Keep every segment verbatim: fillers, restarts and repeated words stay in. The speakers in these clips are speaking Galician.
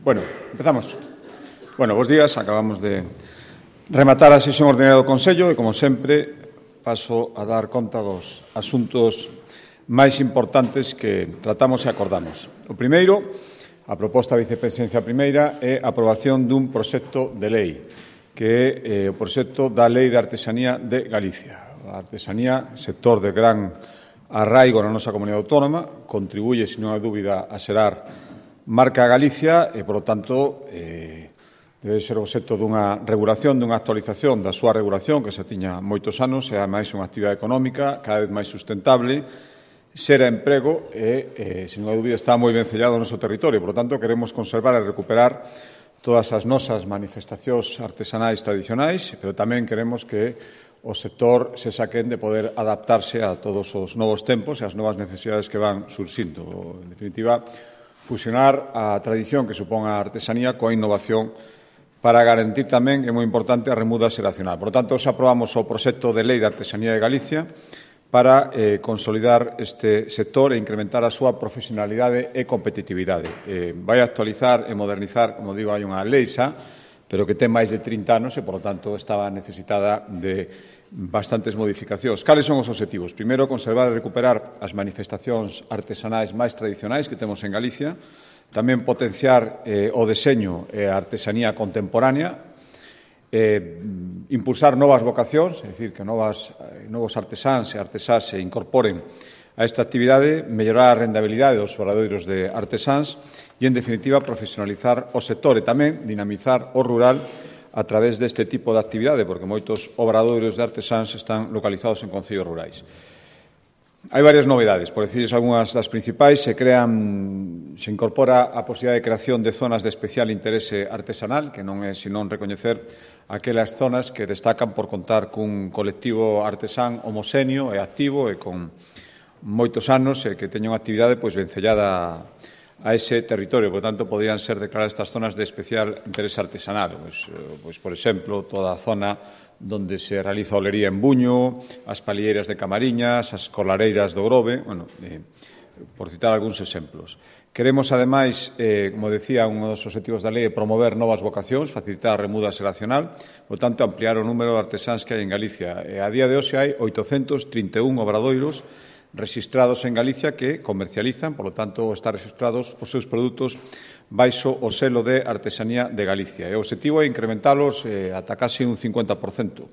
Bueno, empezamos. Bueno, bos días. Acabamos de rematar a sesión ordinaria do Consello e, como sempre, paso a dar conta dos asuntos máis importantes que tratamos e acordamos. O primeiro, a proposta da vicepresidencia primeira, é a aprobación dun proxecto de lei, que é eh, o proxecto da Lei de Artesanía de Galicia. A artesanía, sector de gran arraigo na nosa comunidade autónoma, contribuye, sin unha dúbida, a xerar marca Galicia e, por lo tanto, eh, debe ser obxecto dunha regulación, dunha actualización da súa regulación, que se tiña moitos anos, e, ademais, unha actividade económica cada vez máis sustentable, xera emprego e, eh, sin unha dúbida, está moi ben sellado o noso territorio. Por lo tanto, queremos conservar e recuperar todas as nosas manifestacións artesanais tradicionais, pero tamén queremos que o sector se saquen de poder adaptarse a todos os novos tempos e as novas necesidades que van surxindo. En definitiva, fusionar a tradición que supón a artesanía coa innovación para garantir tamén, é moi importante, a remuda xeracional. Por lo tanto, se aprobamos o proxecto de Lei de Artesanía de Galicia para eh, consolidar este sector e incrementar a súa profesionalidade e competitividade. Eh, vai actualizar e modernizar, como digo, hai unha lei xa, pero que ten máis de trinta anos e, por lo tanto, estaba necesitada de bastantes modificacións. Cales son os obxectivos? Primeiro, conservar e recuperar as manifestacións artesanais máis tradicionais que temos en Galicia, tamén potenciar eh, o deseño e a artesanía contemporánea, eh, impulsar novas vocacións, é dicir, que novas, eh, novos artesáns e artesás se incorporen a esta actividade, mellorar a rendabilidade dos obradoiros de artesáns e, en definitiva, profesionalizar o sector e tamén dinamizar o rural a través deste tipo de actividade, porque moitos obradoiros de artesáns están localizados en concellos rurais. Hai varias novedades, por decirles algunhas das principais. Se crean, se incorpora a posibilidade de creación de zonas de especial interese artesanal, que non é senón recoñecer aquelas zonas que destacan por contar cun colectivo artesán homoxéneo e activo e con moitos anos e que teña unha actividade pois vencellada a ese territorio. Por tanto, podrían ser declaradas estas zonas de especial interés artesanal. Pois, pois, por exemplo, toda a zona donde se realiza olería en Buño, as palilleiras de Camariñas, as colareiras do Grove, bueno, eh, por citar algúns exemplos. Queremos, ademais, eh, como decía, un dos obxectivos da lei é promover novas vocacións, facilitar a remuda xeracional, por tanto, ampliar o número de artesáns que hai en Galicia. E a día de hoxe hai oitocentos trinta e un obradoiros rexistrados en Galicia que comercializan, por lo tanto, están registrados os seus produtos baixo o selo de Artesanía de Galicia. E o obxectivo é incrementalos eh, ata case un cincuenta por cento.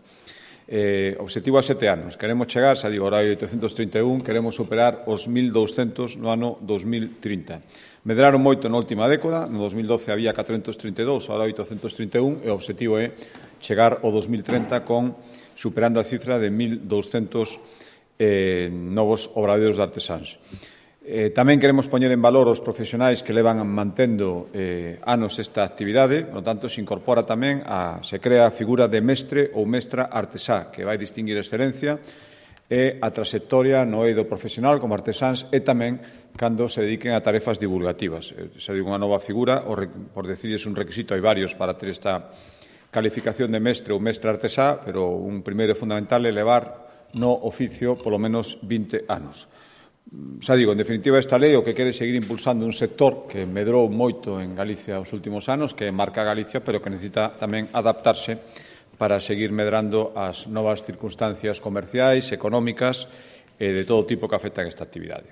Eh, obxectivo a sete anos. Queremos chegar, xa digo, ahora hai oitocentos trinta e un, queremos superar os mil douscentos no ano dos mil trinta. Medraron moito na última década, no dos mil doce había catrocentos trinta e dous, ahora oitocentos trinta e un, e o obxectivo é chegar ao dos mil trinta con superando a cifra de mil douscentos Eh, novos obradoiros de artesáns. Eh, tamén queremos poñer en valor os profesionais que levan mantendo eh, anos esta actividade, por lo tanto, se incorpora tamén, a, se crea a figura de mestre ou mestra artesá, que vai distinguir a excelencia e a trayectoria no eido profesional como artesáns e tamén cando se dediquen a tarefas divulgativas. Eh, se digo unha nova figura, o, por decirles un requisito, hai varios para ter esta calificación de mestre ou mestra artesá, pero un primeiro fundamental é levar no oficio polo menos vinte anos. Xa digo, en definitiva, esta lei o que quere seguir impulsando un sector que medrou moito en Galicia os últimos anos, que marca Galicia, pero que necesita tamén adaptarse para seguir medrando as novas circunstancias comerciais, económicas e de todo tipo que afectan esta actividade.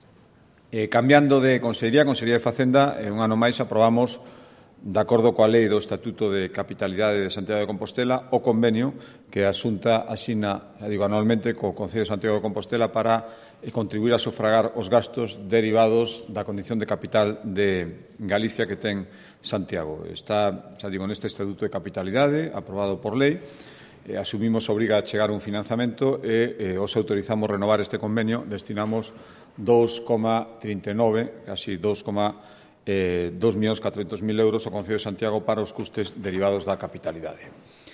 Eh, cambiando de Consellería, Consellería de Facenda, eh, un ano máis aprobamos, de acordo coa lei do Estatuto de Capitalidade de Santiago de Compostela, o convenio que a Xunta asina, digo, anualmente co Concello de Santiago de Compostela para contribuir a sufragar os gastos derivados da condición de capital de Galicia que ten Santiago. Está, xa digo, neste Estatuto de Capitalidade, aprobado por lei, eh, asumimos a obriga a chegar un financiamento e eh, os autorizamos renovar este convenio, destinamos dous coma trinta e nove, casi dous Eh, dos millóns catrocentos mil euros ao Concello de Santiago para os custes derivados da capitalidade.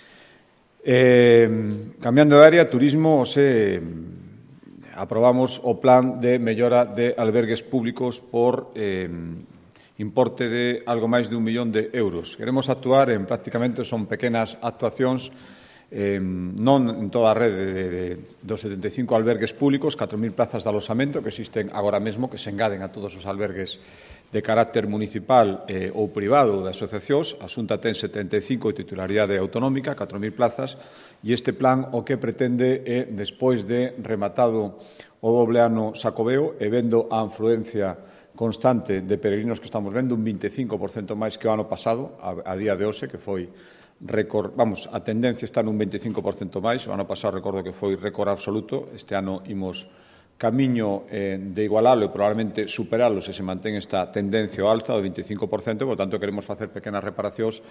Eh, cambiando de área, turismo, se aprobamos o plan de mellora de albergues públicos por eh, importe de algo máis de un millón de euros. Queremos actuar en prácticamente son pequenas actuacións eh, non en toda a rede de, de, dos setenta e cinco albergues públicos, catro mil plazas de alosamento que existen agora mesmo, que se engaden a todos os albergues de carácter municipal eh, ou privado de asociacións. A Xunta ten setenta e cinco de titularidade autonómica, catro mil plazas, e este plan o que pretende é, despois de rematado o doble ano Xacobeo e vendo a afluencia constante de peregrinos que estamos vendo, un vinte e cinco por cento máis que o ano pasado, a, a día de hoxe, que foi récord, vamos, a tendencia está nun vinte e cinco por cento máis, o ano pasado recordo que foi récord absoluto, este ano imos camiño eh, de igualalo e probablemente superalo se se mantén esta tendencia ao alza do vinte e cinco por cento, por tanto, queremos facer pequenas reparacións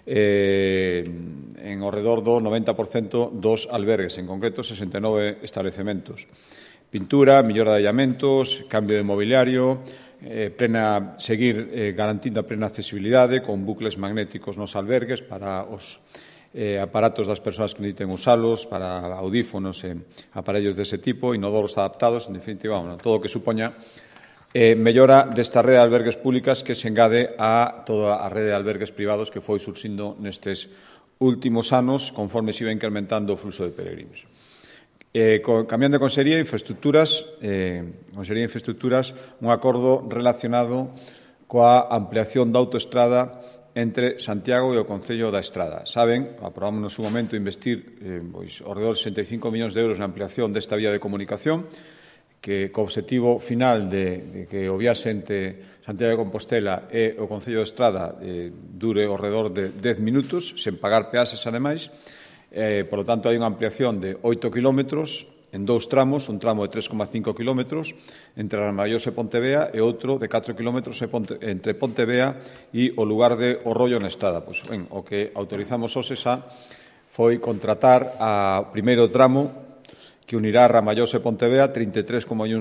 eh, en ao redor do noventa por cento dos albergues, en concreto sesenta e nove establecementos. Pintura, mellora de allamentos, cambio de mobiliario, eh, plena, seguir eh, garantindo a plena accesibilidade con bucles magnéticos nos albergues para os Eh, aparatos das persoas que necesiten usalos, para audífonos e aparellos dese tipo, inodoros adaptados, en definitiva, bueno, todo o que supoña eh, mellora desta rede de albergues públicas que se engade a toda a rede de albergues privados que foi surxindo nestes últimos anos conforme se iba incrementando o fluxo de peregrinos. Eh, co, cambiando de Consellería de Infraestructuras, eh, Consellería de Infraestructuras, un acordo relacionado coa ampliación da autoestrada entre Santiago e o Concello da Estrada. Saben, aprobamos no seu momento investir eh, pois, ao redor de sesenta e cinco millóns de euros na ampliación desta vía de comunicación, que co objetivo final de, de que o viaxe entre Santiago de Compostela e o Concello da Estrada eh, dure ao redor de dez minutos, sen pagar peaxes, ademais. Eh, por lo tanto, hai unha ampliación de oito kilómetros en dous tramos, un tramo de tres coma cinco kilómetros entre Ramalloz e Pontevea e outro de catro kilómetros entre Pontevea e o lugar de O Rollo na Estrada. Pois, ben, o que autorizamos hoxe xa foi contratar a primeiro tramo que unirá Ramalloz e Pontevea, trinta e tres coma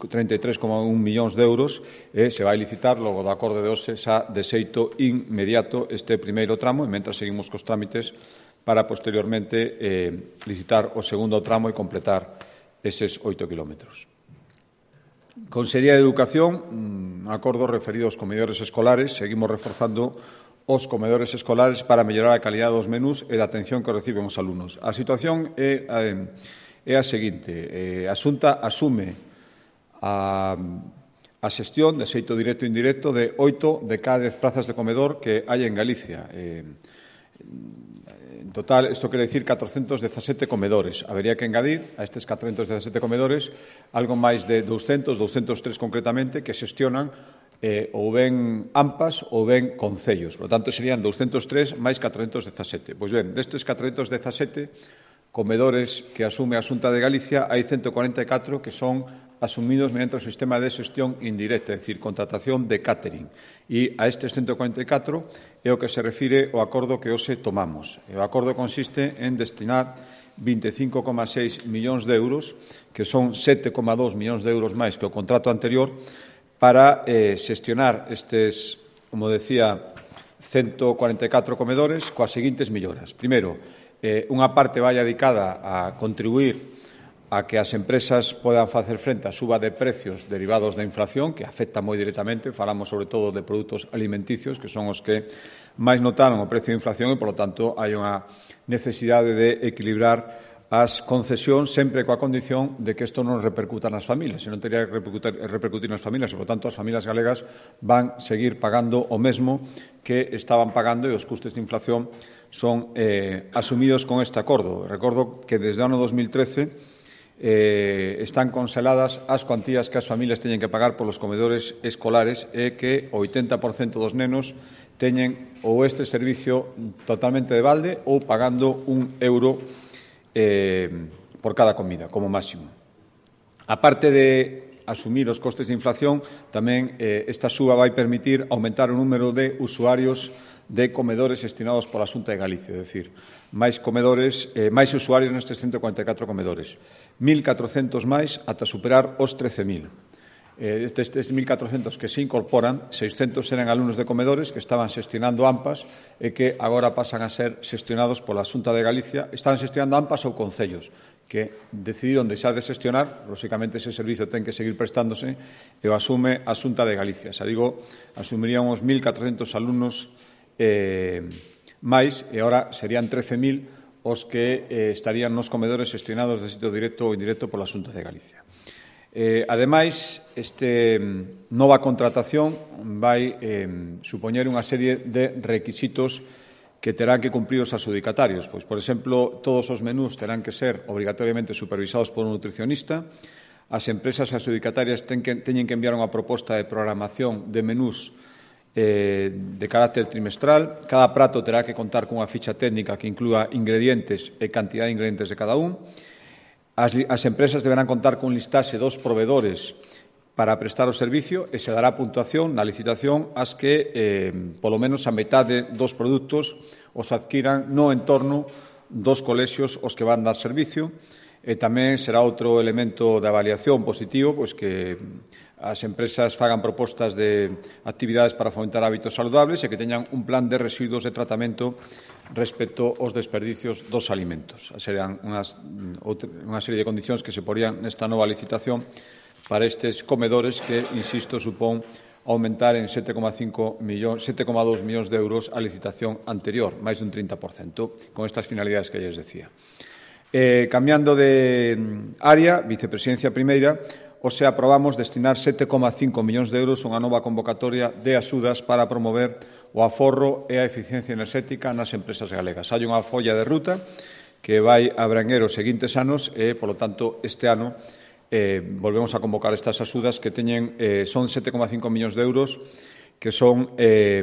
un millóns de euros, e se vai licitar logo do acordo de hoxe xa de xeito inmediato este primeiro tramo, e mentras seguimos cos trámites para posteriormente eh, licitar o segundo tramo e completar eses oito kilómetros. Consellería de Educación, un acordo referido aos comedores escolares. Seguimos reforzando os comedores escolares para mellorar a calidade dos menús e da atención que reciben os alumnos. A situación é, é a seguinte. Eh, a Xunta asume a, a xestión de xeito directo e indirecto de oito de cada dez plazas de comedor que hai en Galicia. Eh, En total, isto quere dicir catrocentos dezasete comedores. Habería que engadir a estes catrocentos dezasete comedores algo máis de douscentos, douscentos tres concretamente, que xestionan eh, ou ben AMPAs ou ben concellos. Por lo tanto, serían douscentos tres máis catrocentos dezasete. Pois ben, destes catrocentos dezasete comedores que asume a Xunta de Galicia, hai ciento cuarenta e catro que son asumidos mediante o sistema de xestión indirecta, é dicir, contratación de catering. E a estes ciento cuarenta e catro é o que se refire ao acordo que hoxe tomamos. E o acordo consiste en destinar vinte e cinco coma seis millóns de euros, que son sete coma dos millóns de euros máis que o contrato anterior, para eh, xestionar estes, como decía, ciento cuarenta e catro comedores coas seguintes melloras. Primeiro, eh, unha parte vai dedicada a contribuir a que as empresas podan facer frente á suba de precios derivados da inflación, que afecta moi directamente. Falamos sobre todo de produtos alimenticios, que son os que máis notaron o precio de inflación e, por lo tanto, hai unha necesidade de equilibrar as concesións sempre coa condición de que isto non repercuta nas familias. Se non teria que repercutir, repercutir nas familias e, por tanto, as familias galegas van seguir pagando o mesmo que estaban pagando e os custes de inflación son eh, asumidos con este acordo. Recordo que desde o ano dos mil trece Eh, están conseladas as cuantías que as familias teñen que pagar polos comedores escolares e que o oitenta por cento dos nenos teñen ou este servicio totalmente de balde ou pagando un euro eh, por cada comida, como máximo. A parte de asumir os costes de inflación, tamén eh, esta suba vai permitir aumentar o número de usuarios de comedores destinados pola Xunta de Galicia, é dicir, máis comedores, eh, máis usuarios nestes ciento cuarenta e catro comedores. mil catrocentos máis ata superar os trece mil. Eh, destes mil catrocentos que se incorporan, seiscentos eran alumnos de comedores que estaban xestionando AMPAs e que agora pasan a ser xestionados pola Xunta de Galicia. Estaban xestionando AMPAs ou concellos que decidiron deixar de xestionar. Lóxicamente, ese servicio ten que seguir prestándose e o asume a Xunta de Galicia. Xa digo, asumirían os mil catrocentos alumnos eh, máis, e agora serían trece mil os que eh, estarían nos comedores xestionados de sitio directo ou indirecto pola Xunta de Galicia. Eh, ademais, este nova contratación vai eh, supoñer unha serie de requisitos que terán que cumprir os adxudicatarios. Pois, por exemplo, todos os menús terán que ser obrigatoriamente supervisados por un nutricionista. As empresas adxudicatarias ten que, teñen que enviar unha proposta de programación de menús eh, de carácter trimestral. Cada prato terá que contar cunha ficha técnica que inclúa ingredientes e cantidad de ingredientes de cada un. As, as empresas deberán contar cun listaxe dos proveedores para prestar o servicio e se dará puntuación na licitación ás que, eh, polo menos, a metade dos produtos os adquiran no entorno dos colexios os que van dar servicio. E tamén será outro elemento de avaliación positivo, pois que as empresas fagan propostas de actividades para fomentar hábitos saludables e que teñan un plan de residuos de tratamento respecto aos desperdicios dos alimentos. Serán unhas, unha serie de condicións que se porían nesta nova licitación para estes comedores que, insisto, supón aumentar en sete coma dous millóns de euros a licitación anterior, máis dun trinta por cento, con estas finalidades que lles decía. Eh, cambiando de área, vicepresidencia primeira, hoxe aprobamos destinar sete coma cinco millóns de euros a unha nova convocatoria de axudas para promover o aforro e a eficiencia enerxética nas empresas galegas. Hai unha folla de ruta que vai abranguer os seguintes anos e, polo tanto, este ano eh, volvemos a convocar estas axudas que teñen, eh, son sete coma cinco millóns de euros, que son, eh,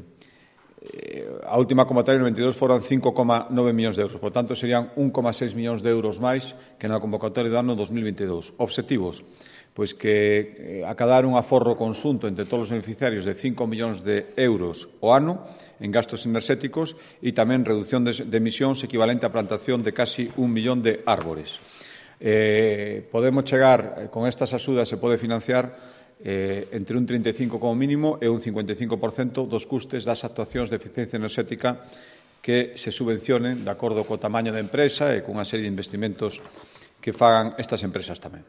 a última convocatoria en noventa e dous foron cinco coma nove millóns de euros. Por tanto, serían un coma seis millóns de euros máis que na convocatoria do ano dos mil vinte e dous. Obxectivos, pois que acadar un aforro conxunto entre todos os beneficiarios de cinco millóns de euros ao ano en gastos enerxéticos e tamén reducción de, de emisións equivalente á plantación de casi un millón de árbores. Eh, podemos chegar, con estas axudas se pode financiar eh, entre un trinta e cinco como mínimo e un cincuenta e cinco por cento dos custes das actuacións de eficiencia enerxética que se subvencionen de acordo co tamaño da empresa e cunha serie de investimentos que fagan estas empresas tamén.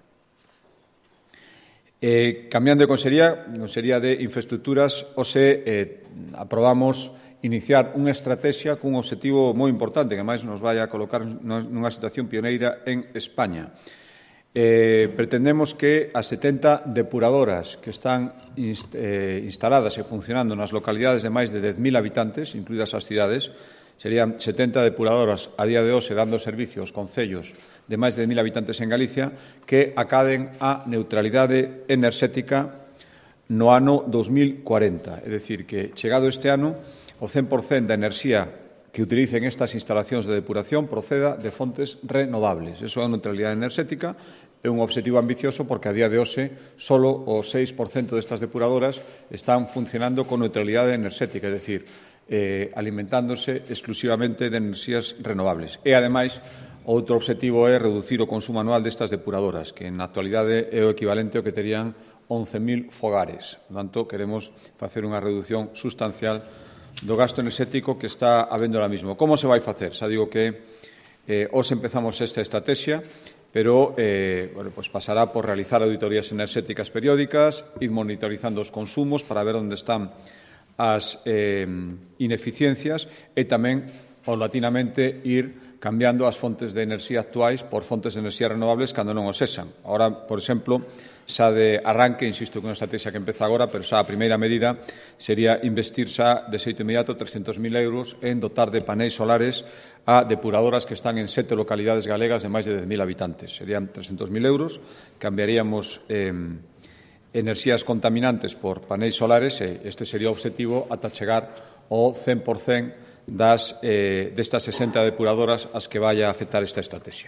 Eh, cambiando de consellería, Consellería de Infraestructuras, hoxe eh, aprobamos iniciar unha estrategia cun obxectivo moi importante, que máis nos vai a colocar nunha situación pioneira en España. Eh, pretendemos que as setenta depuradoras que están inst eh, instaladas e funcionando nas localidades de máis de dez mil habitantes, incluídas as cidades, serían setenta depuradoras a día de hoxe dando servicio aos concellos de máis de mil habitantes en Galicia, que acaden a neutralidade enerxética no ano dos mil cuarenta. É dicir, que chegado este ano, o cen por cento da enerxía que utilicen estas instalacións de depuración proceda de fontes renovables. Eso é a neutralidade enerxética, é un obxectivo ambicioso porque a día de hoxe solo o seis por cento destas depuradoras están funcionando con neutralidade enerxética, é dicir, eh, alimentándose exclusivamente de enerxías renovables. E, ademais, outro obxectivo é reducir o consumo anual destas depuradoras, que na actualidade é o equivalente ao que terían once mil fogares. Por tanto, queremos facer unha reducción sustancial do gasto enerxético que está habendo ahora mismo. Como se vai facer? Xa digo que eh, hoxe empezamos esta estrategia, pero eh, bueno, pues pasará por realizar auditorías enerxéticas periódicas, ir monitorizando os consumos para ver onde están as eh, ineficiencias e tamén, paulatinamente, ir cambiando as fontes de enerxía actuais por fontes de enerxía renovables cando non o sexan. Ahora, por exemplo, xa de arranque, insisto que é unha estrategia que empeza agora, pero xa a primeira medida sería investir xa de xeito inmediato trescentos mil euros en dotar de paneis solares a depuradoras que están en sete localidades galegas de máis de dez mil habitantes. Serían trescentos mil euros, cambiaríamos eh, enerxías contaminantes por paneis solares e este sería o obxectivo ata chegar ao cen por cento das, eh, destas sesenta depuradoras ás que vai a afectar esta estrategia.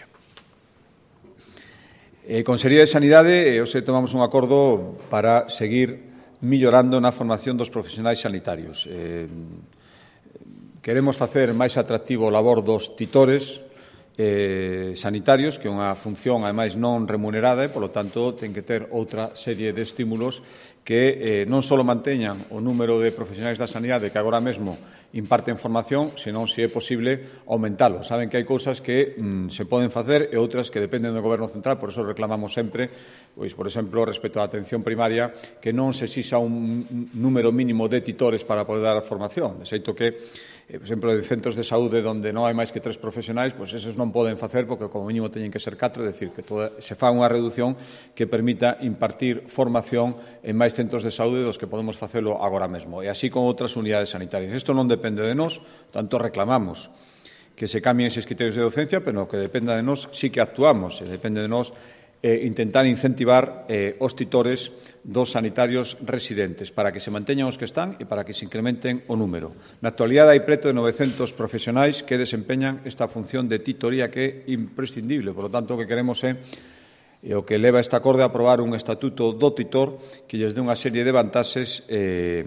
Eh, Consellería de Sanidade, eh, hoxe tomamos un acordo para seguir millorando na formación dos profesionais sanitarios. Eh, queremos facer máis atractivo o labor dos titores eh, sanitarios, que é unha función, ademais, non remunerada e, polo tanto, ten que ter outra serie de estímulos que eh, non só manteñan o número de profesionais da sanidade que agora mesmo imparten formación, senón, se é posible, aumentalo. Saben que hai cousas que mm, se poden facer e outras que dependen do Goberno central, por eso reclamamos sempre, pois, por exemplo, respecto á atención primaria, que non se exixa un número mínimo de titores para poder dar a formación. De xeito que, eh, por exemplo, de centros de saúde onde non hai máis que tres profesionais, pois esos non poden facer porque como mínimo teñen que ser catro, é dicir, que toda, se fa unha reducción que permita impartir formación en máis centros de saúde dos que podemos facelo agora mesmo, e así con outras unidades sanitarias. Isto non depende de nós, tanto reclamamos que se cambien eses criterios de docencia, pero que dependa de nós sí que actuamos, e depende de nós eh, intentar incentivar eh, os titores dos sanitarios residentes para que se manteñan os que están e para que se incrementen o número. Na actualidade hai preto de novecentos profesionais que desempeñan esta función de titoría que é imprescindible, por lo tanto, o que queremos é e o que leva esta acorde a aprobar un estatuto do titor que lles dé unha serie de vantaxes eh,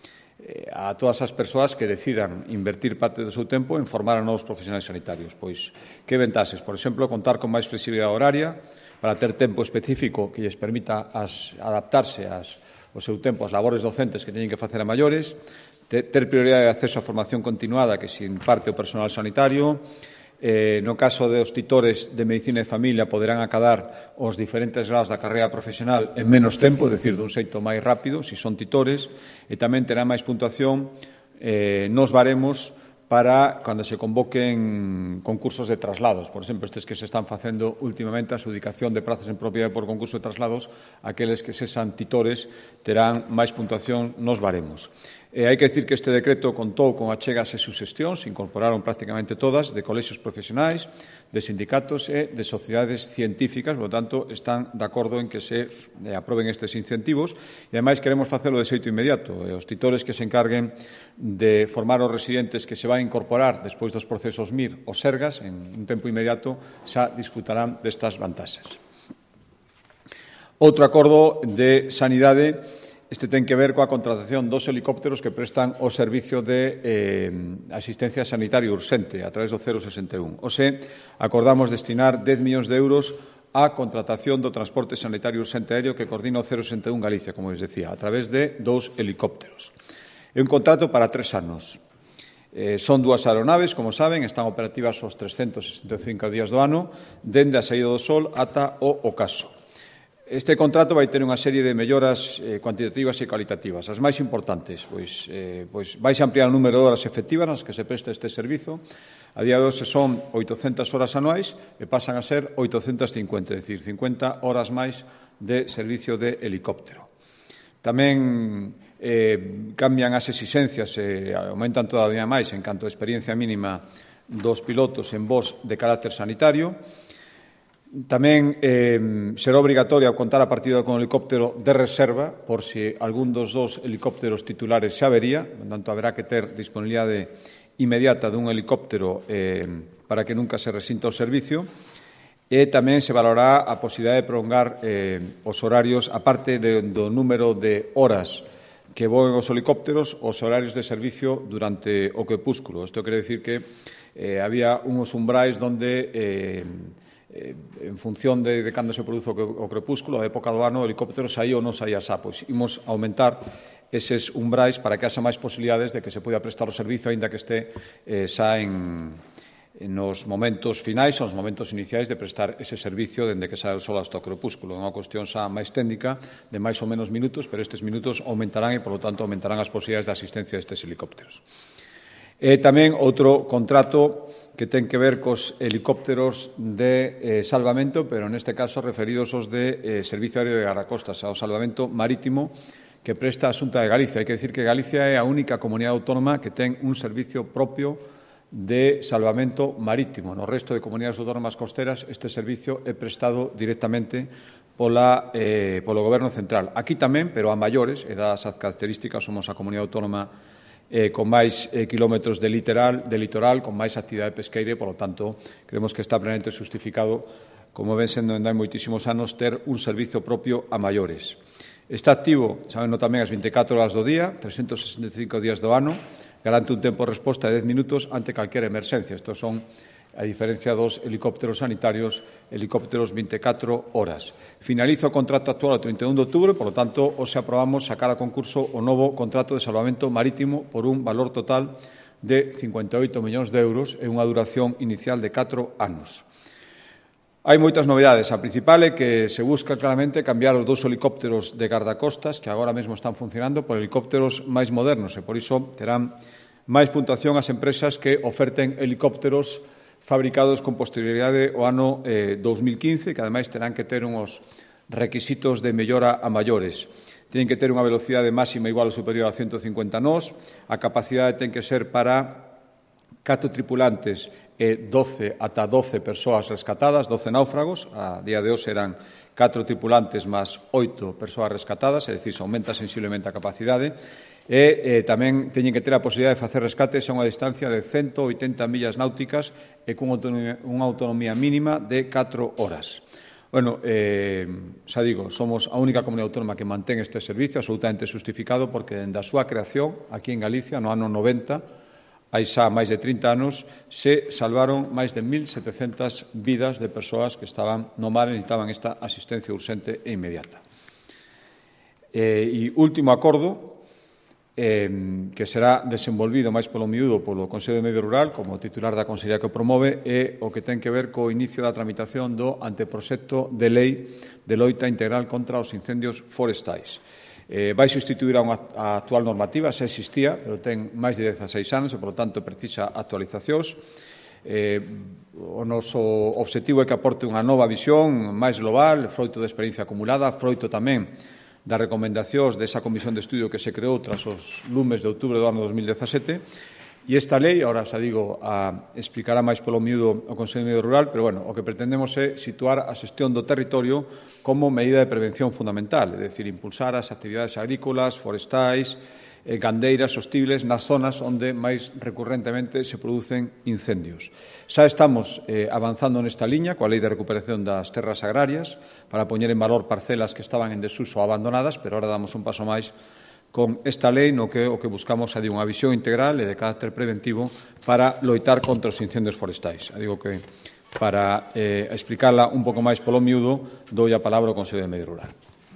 a todas as persoas que decidan invertir parte do seu tempo en formar a novos profesionais sanitarios. Pois, que vantaxes? Por exemplo, contar con máis flexibilidade horaria para ter tempo específico que lles permita as, adaptarse ás, ao seu tempo ás labores docentes que teñen que facer a maiores, ter prioridade de acceso á formación continuada que se imparte o personal sanitario. Eh, no caso dos titores de Medicina e Familia poderán acadar os diferentes grados da carreira profesional en menos tempo, é dicir, dun xeito máis rápido, se son titores, e tamén terá máis puntuación eh, nos baremos para cando se convoquen concursos de traslados. Por exemplo, estes que se están facendo últimamente, a adjudicación de prazas en propiedade por concurso de traslados, aqueles que sexan titores terán máis puntuación nos baremos. E hai que dicir que este decreto contou con achegas e suxestións, se incorporaron prácticamente todas, de colexios profesionais, de sindicatos e de sociedades científicas, por lo tanto, están de acordo en que se aproben estes incentivos e, ademais, queremos facelo de xeito inmediato. E os titores que se encarguen de formar os residentes que se van a incorporar despois dos procesos M I R ou Sergas, en un tempo inmediato, xa disfrutarán destas vantaxes. Outro acordo de sanidade. Este ten que ver coa contratación dos helicópteros que prestan o servicio de eh, asistencia sanitaria urxente a través do cero sesenta e un. O se, acordamos destinar dez millóns de euros á contratación do transporte sanitario urxente aéreo que coordina o cero sesenta e un Galicia, como les decía, a través de dous helicópteros. É un contrato para tres anos. Eh, son dúas aeronaves, como saben, están operativas os trescentos sesenta e cinco días do ano, dende a saída do sol ata o ocaso. Este contrato vai ter unha serie de melloras eh, cuantitativas e cualitativas. As máis importantes, pois, eh, pois vais ampliar o número de horas efectivas nas que se presta este servizo. A día de hoxe son oitocentas horas anuais e pasan a ser oitocentas cincuenta, é dicir, cincuenta horas máis de servicio de helicóptero. Tamén eh, cambian as exixencias e aumentan todavía máis en canto a experiencia mínima dos pilotos en voos de carácter sanitario. Tamén eh, será obrigatoria contar a partida con helicóptero de reserva por si algún dos dos helicópteros titulares se avería, por tanto, haberá que ter disponibilidade inmediata dun helicóptero eh, para que nunca se resinta o servicio, e tamén se valorará a posibilidade de prolongar eh, os horarios, aparte de, do número de horas que voen os helicópteros, os horarios de servicio durante o crepúsculo. Isto quere dicir que eh, había uns umbrais donde eh, en función de, de cando se produzo o crepúsculo, a época do ano, o helicóptero saía ou non saía xa, pois imos aumentar eses umbrais para que haxa máis posibilidades de que se poida prestar o servicio, aínda que este eh, xa en, en nos momentos finais ou nos momentos iniciais de prestar ese servicio dende que sae o sol hasta o crepúsculo. É unha cuestión xa máis técnica, de máis ou menos minutos, pero estes minutos aumentarán e, por lo tanto, aumentarán as posibilidades de asistencia destes helicópteros. E tamén outro contrato que ten que ver cos helicópteros de eh, salvamento, pero neste caso referidos aos de eh, Servicio Aéreo de Guardacostas, ao salvamento marítimo que presta a Xunta de Galicia. Hai que dicir que Galicia é a única comunidade autónoma que ten un servicio propio de salvamento marítimo. No resto de comunidades autónomas costeras este servicio é prestado directamente pola, eh, polo Goberno central. Aquí tamén, pero a maiores, e dadas as características, somos a comunidade autónoma Eh, con máis eh, kilómetros de litoral, de litoral, con máis actividade pesqueira e, polo tanto, creemos que está plenamente justificado, como ven sendo en hai moitísimos anos, ter un servizo propio a maiores. Está activo, sabenlo tamén, as vinte e catro horas do día, trescentos sesenta e cinco días do ano, garante un tempo de resposta de dez minutos ante calquera emerxencia. Estos son a diferencia dos helicópteros sanitarios, helicópteros vinte e catro horas. Finaliza o contrato actual o trinta e un de outubro, por lo tanto, hoxe aprobamos sacar a concurso o novo contrato de salvamento marítimo por un valor total de cincuenta e oito millóns de euros e unha duración inicial de catro anos. Hai moitas novedades. A principal é que se busca claramente cambiar os dous helicópteros de gardacostas que agora mesmo están funcionando por helicópteros máis modernos e, por iso, terán máis puntuación as empresas que oferten helicópteros fabricados con posterioridade ao ano eh, dos mil quince, que ademais terán que ter uns requisitos de mellora a maiores. Tienen que ter unha velocidade máxima igual ou superior a ciento cincuenta nós, a capacidade ten que ser para catro tripulantes e doce ata doce persoas rescatadas, doce náufragos, a día de hoxe eran catro tripulantes máis oito persoas rescatadas, é dicir, se aumenta sensiblemente a capacidade, e eh, tamén teñen que ter a posibilidade de facer rescates a unha distancia de ciento oitenta millas náuticas e con autonomía, unha autonomía mínima de catro horas. Bueno, eh, xa digo, somos a única comunidade autónoma que mantén este servicio absolutamente justificado porque dende a súa creación aquí en Galicia no ano noventa, hai xa máis de trinta anos, se salvaron máis de mil setecentas vidas de persoas que estaban no mar e necesitaban esta asistencia urxente e inmediata. Eh, e último acordo, eh, que será desenvolvido máis polo miúdo polo Consello de Medio Rural como titular da Consellería que o promove é o que ten que ver co inicio da tramitación do anteproxecto de lei de loita integral contra os incendios forestais. Eh, vai sustituir a unha a actual normativa, xa existía, pero ten máis de dezaseis anos e, por tanto, precisa actualizacións. Eh, o noso obxectivo é que aporte unha nova visión máis global, froito de experiencia acumulada, froito tamén das recomendacións desa comisión de estudio que se creou tras os lumes de outubro do ano dos mil dezasete. E esta lei, ahora xa digo, a explicará máis polo miúdo o Consello de Medio Rural, pero, bueno, o que pretendemos é situar a xestión do territorio como medida de prevención fundamental, é dicir, impulsar as actividades agrícolas, forestais, eh, gandeiras sostibles nas zonas onde máis recurrentemente se producen incendios. Xa estamos eh, avanzando nesta liña coa Lei de Recuperación das Terras Agrarias para poñer en valor parcelas que estaban en desuso ou abandonadas, pero ahora damos un paso máis con esta lei no que o que buscamos é unha visión integral e de carácter preventivo para loitar contra os incendios forestais. Eu digo que para eh, explicarla un pouco máis polo miúdo, dou a palabra ao Consello de Medio Rural.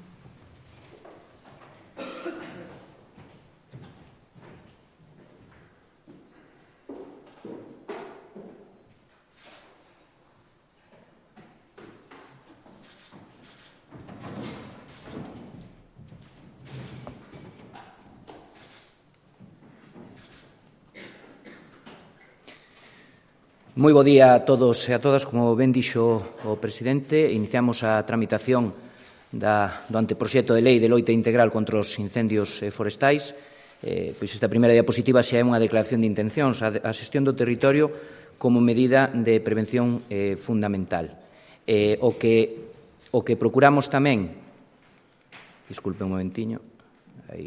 Moi bo día a todos e a todas. Como ben dixo o presidente, iniciamos a tramitación da, do anteproxecto de lei de loita integral contra os incendios forestais. Eh, pois esta primeira diapositiva xa é unha declaración de intencións, a, a xestión do territorio como medida de prevención eh, fundamental. Eh, o, que, o que procuramos tamén, disculpe un momentiño, aí,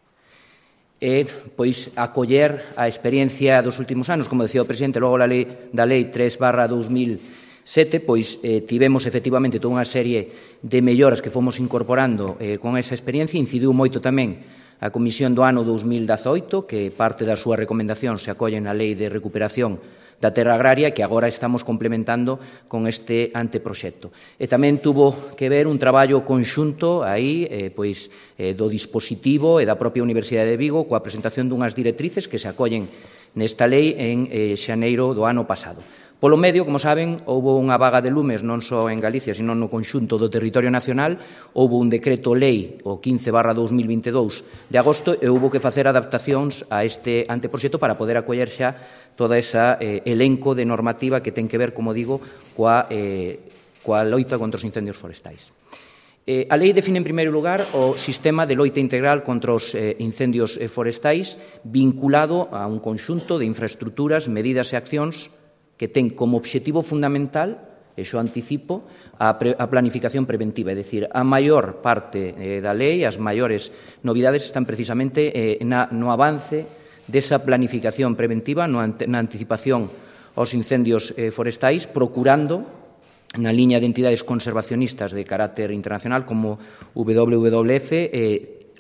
e, pois, acoller a experiencia dos últimos anos, como decía o presidente, logo a lei, da Lei tres barra dos mil sete, pois eh, tivemos efectivamente toda unha serie de melloras que fomos incorporando eh, con esa experiencia. Incidiu moito tamén a Comisión do ano dos mil dezaoito, que parte das súas recomendacións se acollen na Lei de Recuperación da Terra Agraria, que agora estamos complementando con este anteproxecto. E tamén tuvo que ver un traballo conxunto aí, eh, pois, eh, do dispositivo e da propia Universidade de Vigo coa presentación dunhas directrices que se acollen nesta lei en eh, xaneiro do ano pasado. Polo medio, como saben, houve unha vaga de lumes non só en Galicia, sino no conxunto do territorio nacional. Houve un decreto lei, o quince barra dos mil vinte e dous de agosto, e houve que facer adaptacións a este anteproxecto para poder acoller xa toda esa eh, elenco de normativa que ten que ver, como digo, coa, eh, coa loita contra os incendios forestais. Eh, a lei define, en primeiro lugar, o sistema de loita integral contra os eh, incendios forestais vinculado a un conxunto de infraestructuras, medidas e accións que ten como obxectivo fundamental, e xo anticipo, a, pre, a planificación preventiva. É dicir, a maior parte eh, da lei, as maiores novidades están precisamente eh, na, no avance desa planificación preventiva, no, na anticipación aos incendios eh, forestais, procurando, na liña de entidades conservacionistas de carácter internacional como W W F, eh,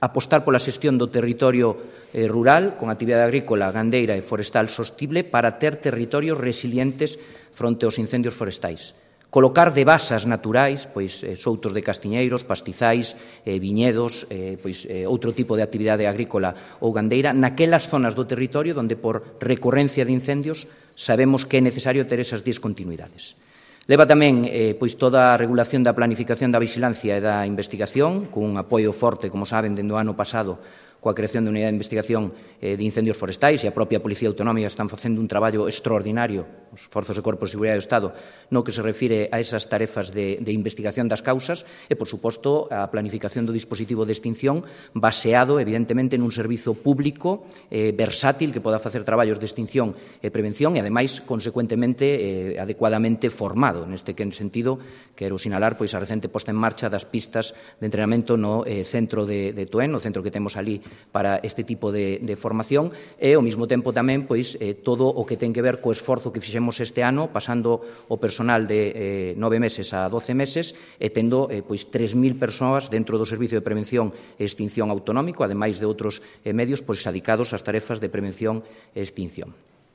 apostar pola xestión do territorio eh, rural con actividade agrícola, gandeira e forestal sostible para ter territorios resilientes fronte aos incendios forestais. Colocar devasas naturais, pois eh, soutos de castiñeiros, pastizais, eh, viñedos, eh, pois eh, outro tipo de actividade agrícola ou gandeira, naquelas zonas do territorio onde por recorrencia de incendios sabemos que é necesario ter esas discontinuidades. Leva tamén eh, pois toda a regulación da planificación da vigilancia e da investigación, cun apoio forte, como saben, dende o ano pasado, coa creación da Unidade de Investigación eh, de Incendios Forestais, e a propia Policía Autonómica están facendo un traballo extraordinario, os forzos e corpos de seguridade do Estado, no que se refire a esas tarefas de, de investigación das causas e, por suposto, a planificación do dispositivo de extinción baseado, evidentemente, nun servizo público eh, versátil que poda facer traballos de extinción e prevención e, ademais, consecuentemente, eh, adecuadamente formado. Neste sentido, quero sinalar pois, a recente posta en marcha das pistas de entrenamento no eh, centro de, de Toen, no centro que temos ali para este tipo de, de formación e, ao mesmo tempo, tamén pois, eh, todo o que ten que ver co esforzo que fixemos este ano, pasando o personal de eh, nove meses a doce meses e tendo eh, pois, tres mil persoas dentro do Servicio de Prevención e Extinción Autonómico, ademais de outros eh, medios pois, adicados ás tarefas de prevención e extinción.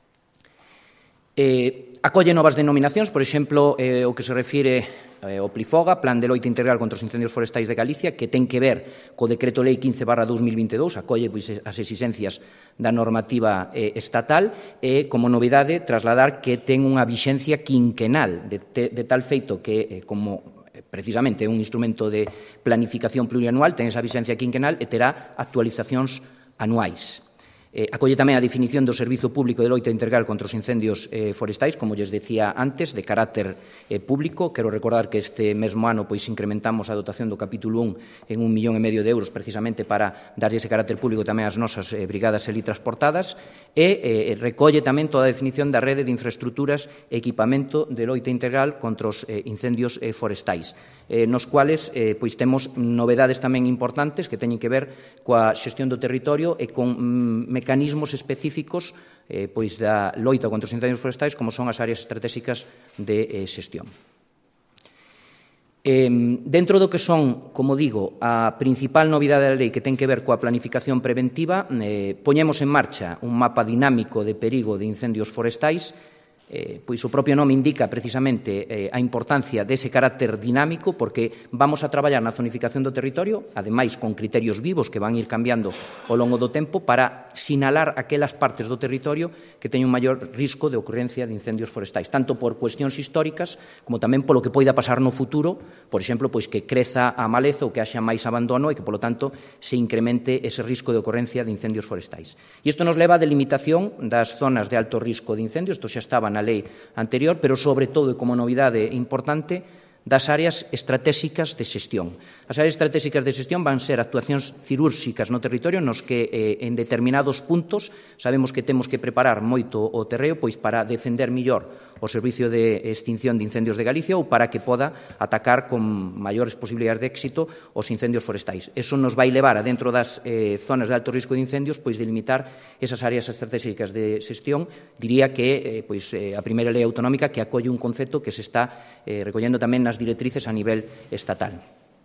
Eh, acolle novas denominacións, por exemplo, eh, o que se refire o PLIFOGA, Plan de Loita Integral contra os Incendios Forestais de Galicia, que ten que ver co Decreto Lei quince barra dos mil vinte e dous, acolle pois, as exixencias da normativa eh, estatal e, como novidade, trasladar que ten unha vixencia quinquenal, de, de, de tal feito que, eh, como precisamente é un instrumento de planificación plurianual, ten esa vixencia quinquenal e terá actualizacións anuais. Eh, acolle tamén a definición do Servizo Público de Loita Integral contra os Incendios eh, Forestais, como lles decía antes, de carácter eh, público. Quero recordar que este mesmo ano pois, incrementamos a dotación do capítulo un en un millón e medio de euros precisamente para darlle ese carácter público tamén ás nosas eh, brigadas elitransportadas e eh, recolle tamén toda a definición da rede de infraestructuras e equipamento de loita integral contra os eh, incendios eh, forestais, eh, nos cuales eh, pois, temos novedades tamén importantes que teñen que ver coa xestión do territorio e con mm, mecanismos específicos eh, pois da loita contra os incendios forestais, como son as áreas estratégicas de eh, xestión. Eh, dentro do que son, como digo, a principal novidade da lei que ten que ver coa planificación preventiva, eh, poñemos en marcha un mapa dinámico de perigo de incendios forestais. Eh, pois o propio nome indica precisamente eh, a importancia dese carácter dinámico, porque vamos a traballar na zonificación do territorio, ademais con criterios vivos que van ir cambiando ao longo do tempo para sinalar aquelas partes do territorio que teñen un maior risco de ocurrencia de incendios forestais, tanto por cuestións históricas como tamén polo que poida pasar no futuro, por exemplo, pois que creza a maleza ou que haxa máis abandono e que, polo tanto, se incremente ese risco de ocurrencia de incendios forestais. E isto nos leva a delimitación das zonas de alto risco de incendios, isto xa estaba na na lei anterior, pero sobre todo, e como novidade importante, das áreas estratégicas de xestión. As áreas estratégicas de xestión van ser actuacións cirúrxicas no territorio nos que eh, en determinados puntos sabemos que temos que preparar moito o terreo pois para defender millor o Servicio de Extinción de Incendios de Galicia ou para que poda atacar con maiores posibilidades de éxito os incendios forestais. Eso nos vai levar a dentro das eh, zonas de alto risco de incendios pois delimitar esas áreas estratégicas de xestión. Diría que eh, pois, eh, a primeira lei autonómica que acolle un concepto que se está eh, recollendo tamén nas directrices a nivel estatal.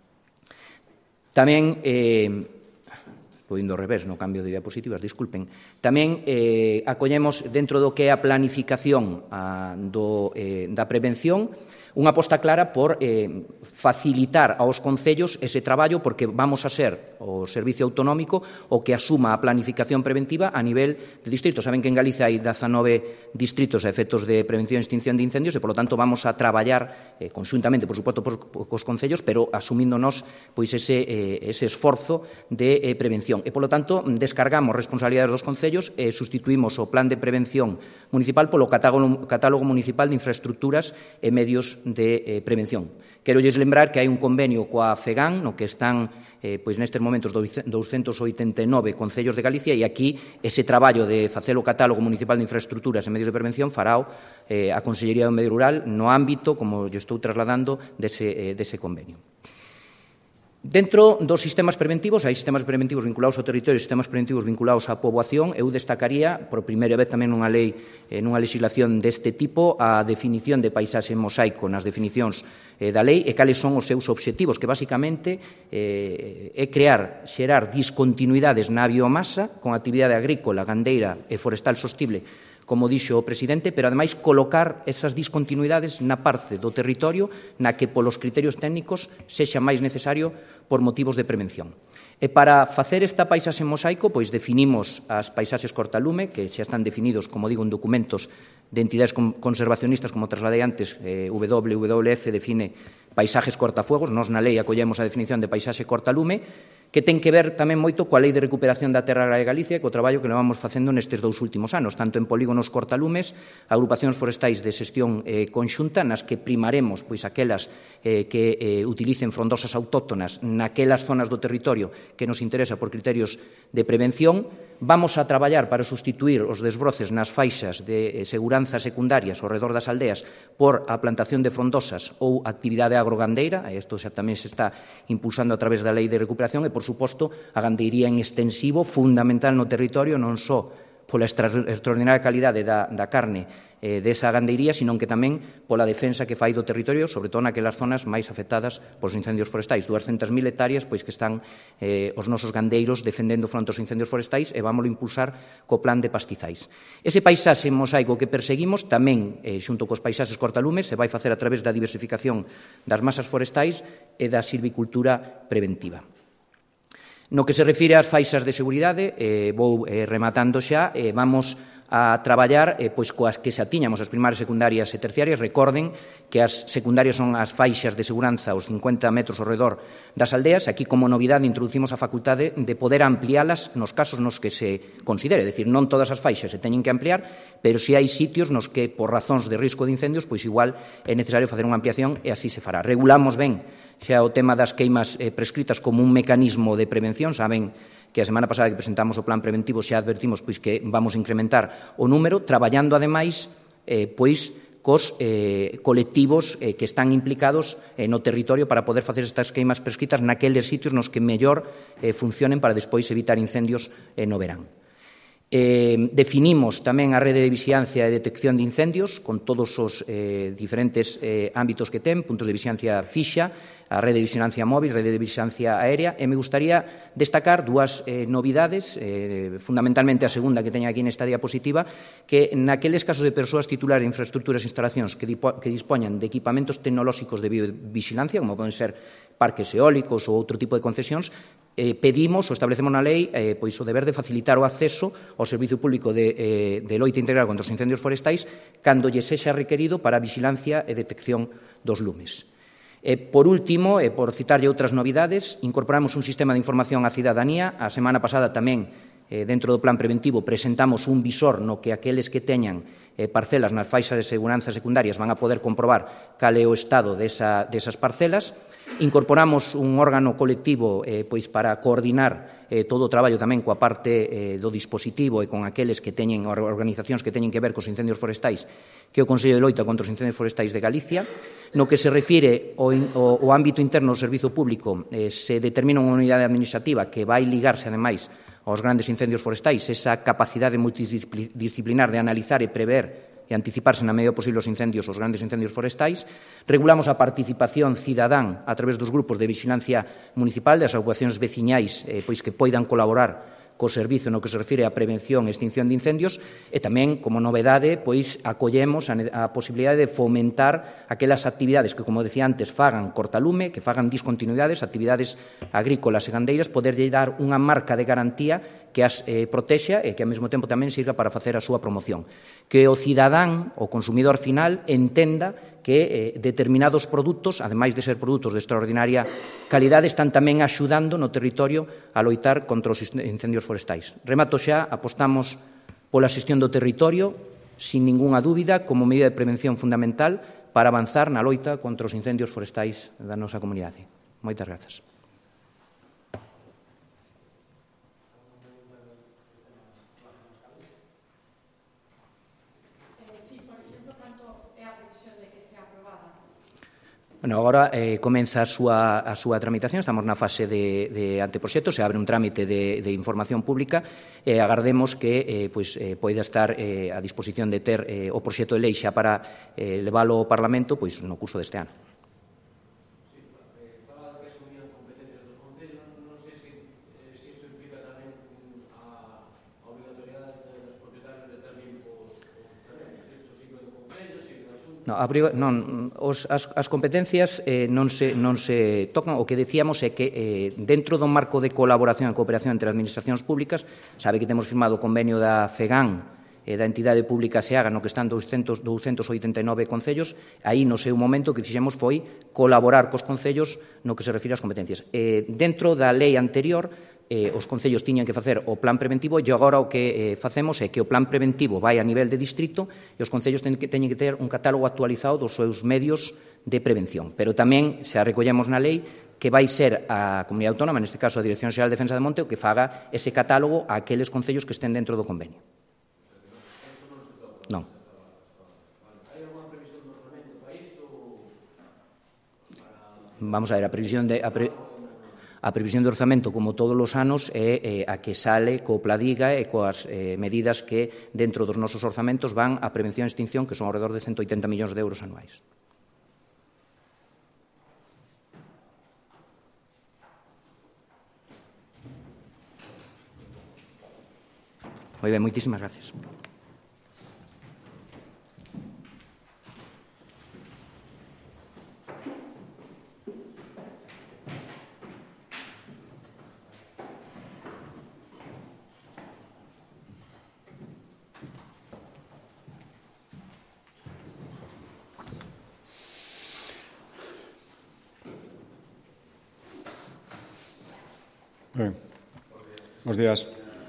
Tamén, eh, vou indo ao revés no cambio de diapositivas, disculpen, tamén eh, acollemos dentro do que é a planificación a, do, eh, da prevención unha aposta clara por eh, facilitar aos concellos ese traballo, porque vamos a ser o Servicio Autonómico o que asuma a planificación preventiva a nivel de distritos. Saben que en Galicia hai dezanove distritos a efectos de prevención e extinción de incendios e, polo tanto, vamos a traballar eh, conxuntamente, por suposto, cos concellos, pero asumíndonos pois, ese, eh, ese esforzo de eh, prevención. E, polo tanto, descargamos responsabilidades dos concellos e sustituímos o Plan de Prevención Municipal polo catálogo, catálogo municipal de infraestructuras e medios de eh, prevención. Quero lles lembrar que hai un convenio coa FEGAN no que están eh, pois nestes momentos douscentos oitenta e nove concellos de Galicia e aquí ese traballo de facer o catálogo municipal de infraestructuras e medios de prevención fará eh, a Consellería do Medio Rural no ámbito, como yo estou trasladando, dese, eh, dese convenio. Dentro dos sistemas preventivos, hai sistemas preventivos vinculados ao territorio e sistemas preventivos vinculados á poboación. Eu destacaría, por primeira vez tamén nunha lei, nunha legislación deste tipo, a definición de paisaxe mosaico nas definicións da lei e cales son os seus obxectivos, que basicamente é crear, xerar discontinuidades na biomasa con actividade agrícola, gandeira e forestal sostible, como dixo o presidente, pero ademais colocar esas discontinuidades na parte do territorio na que polos criterios técnicos sexa máis necesario por motivos de prevención. E para facer esta paisaxe mosaico, pois definimos as paisaxes cortalume, que xa están definidos, como digo, en documentos de entidades conservacionistas, como trasladei antes, eh, W W F define paisaxes cortafuegos, nos na lei acollemos a definición de paisaxe cortalume, que ten que ver tamén moito coa Lei de Recuperación da Terra Agraria de Galicia e co traballo que levamos facendo nestes dous últimos anos, tanto en polígonos cortalumes, agrupacións forestais de xestión eh, conxunta, nas que primaremos pois aquelas eh, que eh, utilicen frondosas autóctonas naquelas zonas do territorio que nos interesa por criterios de prevención. Vamos a traballar para sustituir os desbroces nas faixas de eh, seguranza secundarias ao redor das aldeas por a plantación de frondosas ou actividade agrogandeira, e isto xa tamén se está impulsando a través da Lei de Recuperación, e, por suposto, a gandeiría en extensivo, fundamental no territorio, non só pola extraordinaria calidade da, da carne eh, desa gandeiría, sino que tamén pola defensa que fai do territorio, sobre todo naquelas zonas máis afectadas polos incendios forestais. duascentas mil hectáreas pois, que están eh, os nosos gandeiros defendendo fronte aos incendios forestais e vámoslo impulsar co plan de pastizais. Ese paisaxe mosaico que perseguimos tamén, eh, xunto cos paisaxes cortalumes, se vai facer a través da diversificación das masas forestais e da silvicultura preventiva. No que se refire ás faixas de seguridade, eh, vou eh, rematando xa, eh, vamos a traballar eh, pois, coas que xa tiñamos as primarias, secundarias e terciarias. Recorden que as secundarias son as faixas de seguranza aos cincuenta metros ao redor das aldeas. Aquí, como novidade, introducimos a facultade de poder ampliálas nos casos nos que se considere. É dicir, non todas as faixas se teñen que ampliar, pero si hai sitios nos que, por razóns de risco de incendios, pois igual é necesario facer unha ampliación e así se fará. Regulamos ben xa o tema das queimas eh, prescritas como un mecanismo de prevención. Saben que a semana pasada que presentamos o plan preventivo xa advertimos pois, que vamos a incrementar o número, traballando ademais eh, pois, cos eh, colectivos eh, que están implicados eh, no territorio para poder facer estas queimas prescritas naqueles sitios nos que mellor eh, funcionen para despois evitar incendios eh, no verán. Eh, definimos tamén a rede de vixiancia e detección de incendios con todos os eh, diferentes eh, ámbitos que ten, puntos de vixiancia fixa, a rede de vixiancia móvil, rede de vixiancia aérea, e me gustaría destacar dúas eh, novidades, eh, fundamentalmente a segunda que teña aquí nesta diapositiva, que naqueles casos de persoas titulares de infraestructuras e instalacións que, que dispoñan de equipamentos tecnolóxicos de biovigilancia, como poden ser parques eólicos ou outro tipo de concesións, eh, pedimos ou establecemos na lei eh, pois o deber de facilitar o acceso ao servizo público de, eh, de loita integral contra os incendios forestais cando lle sexa requerido para a vigilancia e detección dos lumes. E, por último, e por citarlle outras novidades, incorporamos un sistema de información á cidadanía. A semana pasada tamén, eh, dentro do plan preventivo, presentamos un visor no que aqueles que teñan eh, parcelas nas faixas de seguranza secundarias van a poder comprobar cal é o estado desa, desas parcelas. Incorporamos un órgano colectivo eh, pois para coordinar eh, todo o traballo tamén coa parte eh, do dispositivo e con aqueles que teñen organizacións que teñen que ver cos incendios forestais, que é o Consello de Loita contra os Incendios Forestais de Galicia. No que se refire ao, ao, ao ámbito interno do servizo público, eh, se determina unha unidade administrativa que vai ligarse, ademais, aos grandes incendios forestais, esa capacidade multidisciplinar de analizar e prever e anticiparse na medida posible os incendios, os grandes incendios forestais. Regulamos a participación cidadán a través dos grupos de vigilancia municipal, das agrupacións veciñais eh, pois que poidan colaborar co servizo no que se refire á prevención e extinción de incendios, e tamén, como novedade, pois acollemos a, a posibilidade de fomentar aquelas actividades que, como decía antes, fagan cortalume, que fagan discontinuidades, actividades agrícolas e gandeiras, poderlle dar unha marca de garantía que as eh, protexa e que ao mesmo tempo tamén sirva para facer a súa promoción. Que o cidadán, o consumidor final, entenda que eh, determinados produtos, ademais de ser produtos de extraordinaria calidade, están tamén axudando no territorio a loitar contra os incendios forestais. Remato xa, apostamos pola xestión do territorio, sin ningunha dúbida, como medida de prevención fundamental para avanzar na loita contra os incendios forestais da nosa comunidade. Moitas grazas. Bueno, agora eh, comeza a súa, a súa tramitación, estamos na fase de, de anteproxecto, se abre un trámite de, de información pública e eh, agardemos que eh, pois, eh, poida estar eh, a disposición de ter eh, o proxecto de lei xa para eh, leválo ao Parlamento pois, no curso deste ano. No, a, non, os, as, as competencias eh, non, se, non se tocan. O que decíamos é que eh, dentro do marco de colaboración e cooperación entre administracións públicas, sabe que temos firmado o convenio da FEGAN e da entidade pública SEAGA, no que están douscentos oitenta e nove concellos, aí no seu momento o que fixemos foi colaborar cos concellos no que se refire ás competencias. Eh, dentro da lei anterior, Eh, os concellos tiñan que facer o plan preventivo e agora o que eh, facemos é que o plan preventivo vai a nivel de distrito e os concellos teñen que, teñen que ter un catálogo actualizado dos seus medios de prevención. Pero tamén, se a recollemos na lei, que vai ser a Comunidade Autónoma, neste caso a Dirección Xeral de Defensa de Monte, o que faga ese catálogo a aqueles concellos que estén dentro do convenio. Non. Vamos a ver, a previsión de... A pre... A previsión de orzamento, como todos os anos, é eh, a que sale co Pladiga e coas eh, medidas que dentro dos nosos orzamentos van a prevención e extinción, que son ao redor de ciento oitenta millóns de euros anuais. Moi ben, moitísimas gracias. Ben, bos días.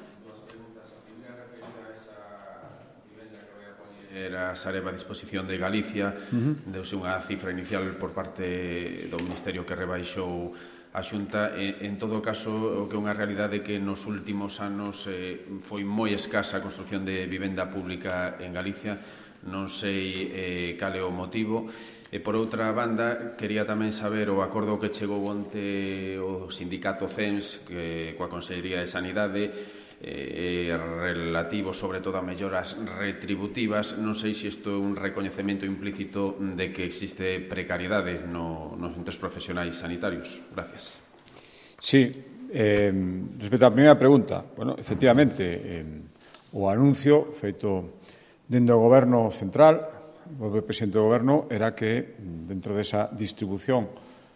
Era Sareb a disposición de Galicia, uh-huh. deuse unha cifra inicial por parte do Ministerio que rebaixou a Xunta. En, en todo caso, o que é unha realidade que nos últimos anos eh, foi moi escasa a construción de vivenda pública en Galicia. Non sei eh, cal é o motivo. E, por outra banda, quería tamén saber o acordo que chegou onte o sindicato C E M S que, coa Consellería de Sanidade eh, relativo sobre todo a melloras retributivas. Non sei se isto é un recoñecemento implícito de que existe precariedade no, nos centros profesionais sanitarios. Gracias. Sí, eh, respecto á primeira pregunta, bueno, efectivamente, eh, o anuncio feito dentro do Goberno Central, o presidente do Goberno, era que dentro desa distribución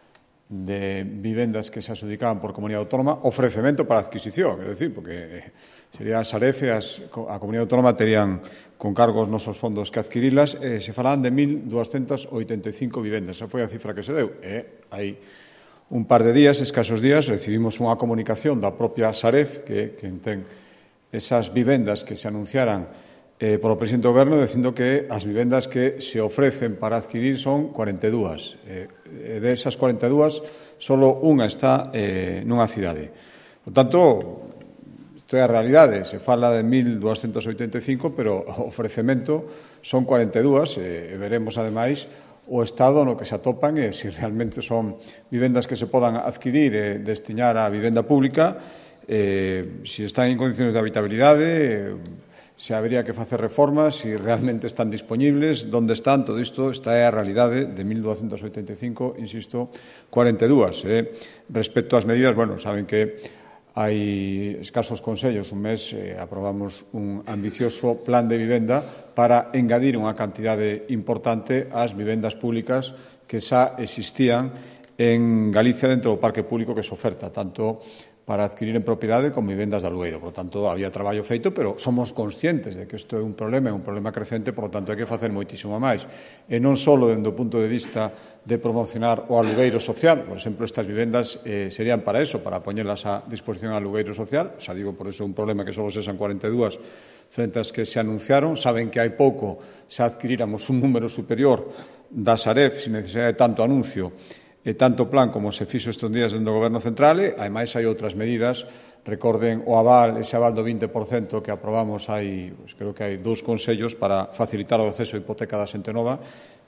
de vivendas que se adjudicaban por comunidade autónoma, ofrecemento para adquisición, é dicir, porque sería a Sareb e a comunidade autónoma terían con cargo os nosos fondos que adquirilas, eh, se falaban de mil doscientas oitenta e cinco vivendas, esa foi a cifra que se deu, e hai un par de días, escasos días, recibimos unha comunicación da propia Sareb, que, que ten esas vivendas que se anunciaran Eh, polo presidente do Goberno, dicindo que as vivendas que se ofrecen para adquirir son cuarenta e dúas. Eh, de esas cuarenta e dúas, solo unha está eh, nunha cidade. Por tanto, isto é a realidade. Se fala de mil doscientas oitenta e cinco, pero o ofrecemento son cuarenta e dúas. E veremos, ademais, o estado no que se atopan e se realmente son vivendas que se podan adquirir e destinar á vivenda pública, eh, se están en condiciones de habitabilidade, eh, se habería que facer reformas, se realmente están disponibles, onde están, todo isto, esta é a realidade de mil doscientas oitenta e cinco, insisto, cuarenta e dúas. Eh. Respecto ás medidas, bueno, saben que hai escasos consellos, un mes eh, aprobamos un ambicioso plan de vivenda para engadir unha cantidade importante ás vivendas públicas que xa existían en Galicia dentro do parque público que se oferta, tanto para adquirir en propiedade con vivendas de alugueiro. Por lo tanto, había traballo feito, pero somos conscientes de que isto é un problema, é un problema crecente, por lo tanto, hai que facer moitísimo máis. E non só dende o punto de vista de promocionar o alugueiro social, por exemplo, estas vivendas eh, serían para eso, para poñelas a disposición ao alugueiro social, xa digo, por eso é un problema que só sesan cuarenta e dúas frente ás que se anunciaron. Saben que hai pouco se adquiríramos un número superior da Sareb, sin necesidade de tanto anuncio, e tanto plan como se fixo estes días dentro do Goberno Central. E, ademais, hai outras medidas. Recorden o aval, ese aval do vinte por cento que aprobamos hai, pues, creo que hai dous consellos para facilitar o acceso a hipoteca da xente nova,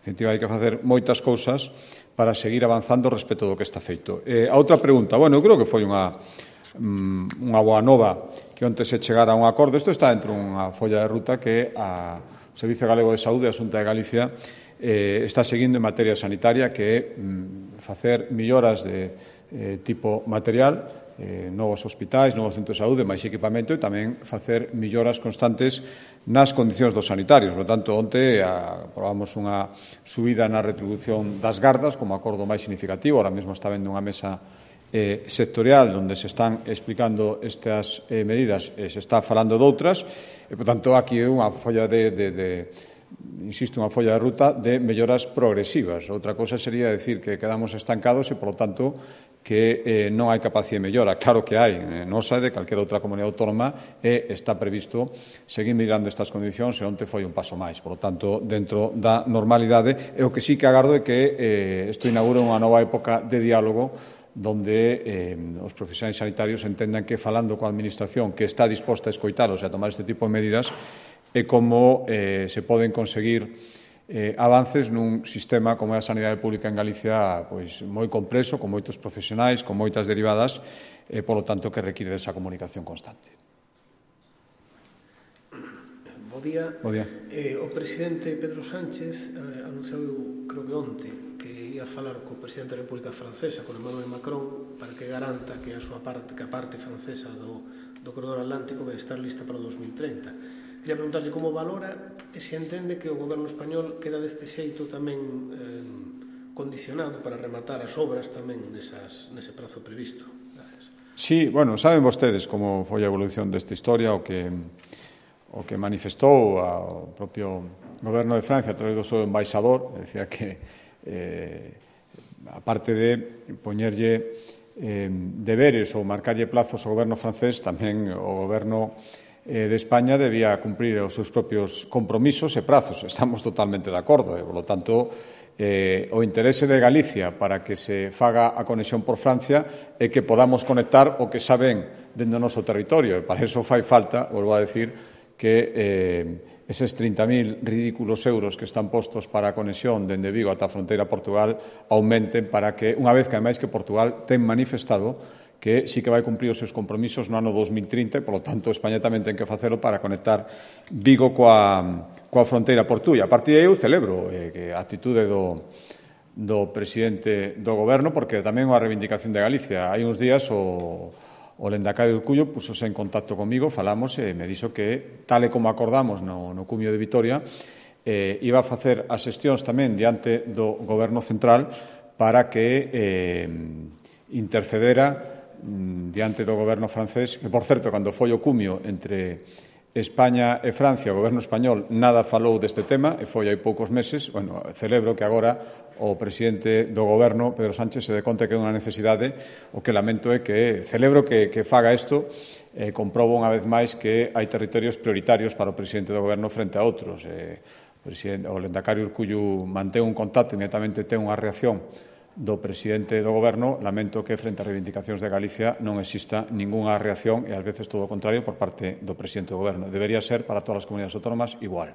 definitiva, hai que facer moitas cousas para seguir avanzando respecto do que está feito. Eh, a outra pregunta, bueno, eu creo que foi unha, unha boa nova que onte se chegara a un acordo. Isto está dentro dunha folla de ruta que a, o Servicio Galego de Saúde e a Xunta de Galicia eh, está seguindo en materia sanitaria, que é mm, facer melloras de eh, tipo material, eh, novos hospitais, novos centros de saúde, máis equipamento, e tamén facer melloras constantes nas condicións dos sanitarios. Por tanto, onte aprobamos unha subida na retribución das gardas como acordo máis significativo. Ahora mesmo está vendo unha mesa eh, sectorial onde se están explicando estas eh, medidas e se está falando doutras, e, por tanto, aquí é unha folla de, de, de insisto, unha folla de ruta de melloras progresivas. Outra cosa sería decir que quedamos estancados e, por lo tanto, que eh, non hai capacidade de mellora. Claro que hai, eh, nosa de calquera outra comunidade autónoma, e está previsto seguir mirando estas condicións, e onte foi un paso máis. Por lo tanto, dentro da normalidade, e o que sí que agardo é que eh, isto inaugura unha nova época de diálogo donde eh, os profesionais sanitarios entendan que, falando coa Administración que está disposta a escoitalos e a tomar este tipo de medidas, é como eh, se poden conseguir eh, avances nun sistema como é a sanidade pública en Galicia, pois moi complexo, con moitos profesionais, con moitas derivadas, e, polo tanto, que require desa comunicación constante. Bo día. Bo día. Eh, o presidente Pedro Sánchez eh, anunciou, creo que onte, que ia falar co presidente da República Francesa, con Emmanuel Macron, para que garanta que a súa parte, que a parte francesa do, do corredor atlántico vai estar lista para o dos mil treinta. Queria preguntarlle como valora e se entende que o goberno español queda deste xeito tamén eh, condicionado para rematar as obras tamén nesas, nese prazo previsto. Gracias. Sí, bueno, saben vostedes como foi a evolución desta historia, o que, o que manifestou o propio goberno de Francia a través do seu embaixador. Decía que, eh, aparte de poñerlle eh, deberes ou marcarlle plazos ao goberno francés, tamén o goberno de España debía cumprir os seus propios compromisos e prazos. Estamos totalmente de acordo, e, polo tanto, eh, o interese de Galicia para que se faga a conexión por Francia é que podamos conectar o que saben dentro do noso territorio, e para eso fai falta, volvo a decir, que eh, eses trinta mil ridículos euros que están postos para a conexión dende Vigo ata a fronteira a Portugal aumenten, para que, unha vez que, ademais, que Portugal ten manifestado que sí que vai cumprir os seus compromisos no ano dos mil trinta, e, polo tanto, España tamén ten que facelo para conectar Vigo coa, coa fronteira portuguesa. A partir de aí, eu celebro eh, que a atitude do, do presidente do goberno, porque tamén é unha reivindicación de Galicia. Hai uns días o, o Lendacario Urcullo pusose en contacto comigo, falamos, e me dixo que, tal e como acordamos no, no cumio de Vitoria, eh, iba a facer as xestións tamén diante do goberno central para que eh, intercedera diante do goberno francés, que, por certo, cando foi o cumio entre España e Francia, o goberno español nada falou deste tema, e foi hai poucos meses. Bueno, celebro que agora o presidente do goberno, Pedro Sánchez, se dé conta que é unha necesidade. O que lamento é que celebro que, que faga isto. Eh, comprobo unha vez máis que hai territorios prioritarios para o presidente do goberno frente a outros. Eh, o, presidente, o Lendacario Urcullo mantén un contacto, inmediatamente ten unha reacción do presidente do goberno. Lamento que, frente a reivindicacións de Galicia, non exista ningunha reacción, e ás veces todo o contrario, por parte do presidente do goberno. Debería ser para todas as comunidades autónomas igual.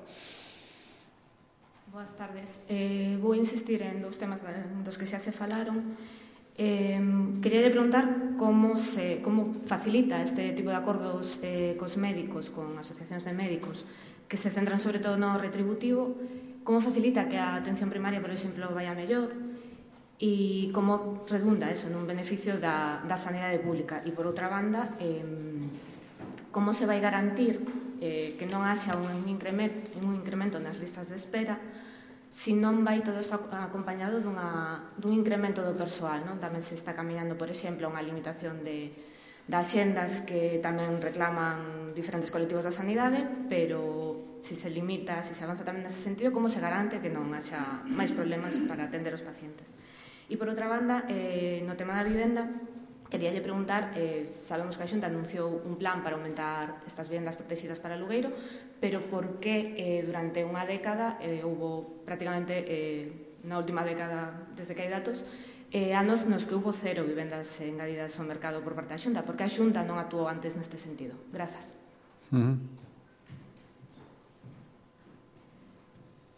Boas tardes. Eh, vou insistir en dous temas dos que xa se falaron. Eh, quería preguntar como se como facilita este tipo de acordos eh, cos médicos, con asociacións de médicos, que se centran sobre todo no retributivo. Como facilita que a atención primaria, por exemplo, vaya mellor? E como redunda eso nun beneficio da, da sanidade pública? E, por outra banda, eh, como se vai garantir eh, que non haxa un incremento, un incremento nas listas de espera, se non vai todo isto acompañado dunha, dun incremento do persoal, non? Tamén se está caminando, por exemplo, unha limitación de, de axendas que tamén reclaman diferentes colectivos da sanidade, pero se se limita, se se avanza tamén nese sentido, como se garante que non haxa máis problemas para atender os pacientes? E, por outra banda, eh, no tema da vivenda, queríalle preguntar, eh, sabemos que a Xunta anunciou un plan para aumentar estas vivendas protegidas para alugueiro, pero por que eh, durante unha década, eh, houve prácticamente, eh, na última década, desde que hai datos, eh, anos nos que houve cero vivendas engadidas ao mercado por parte da Xunta? Porque a Xunta non actuou antes neste sentido? Grazas. Uh-huh.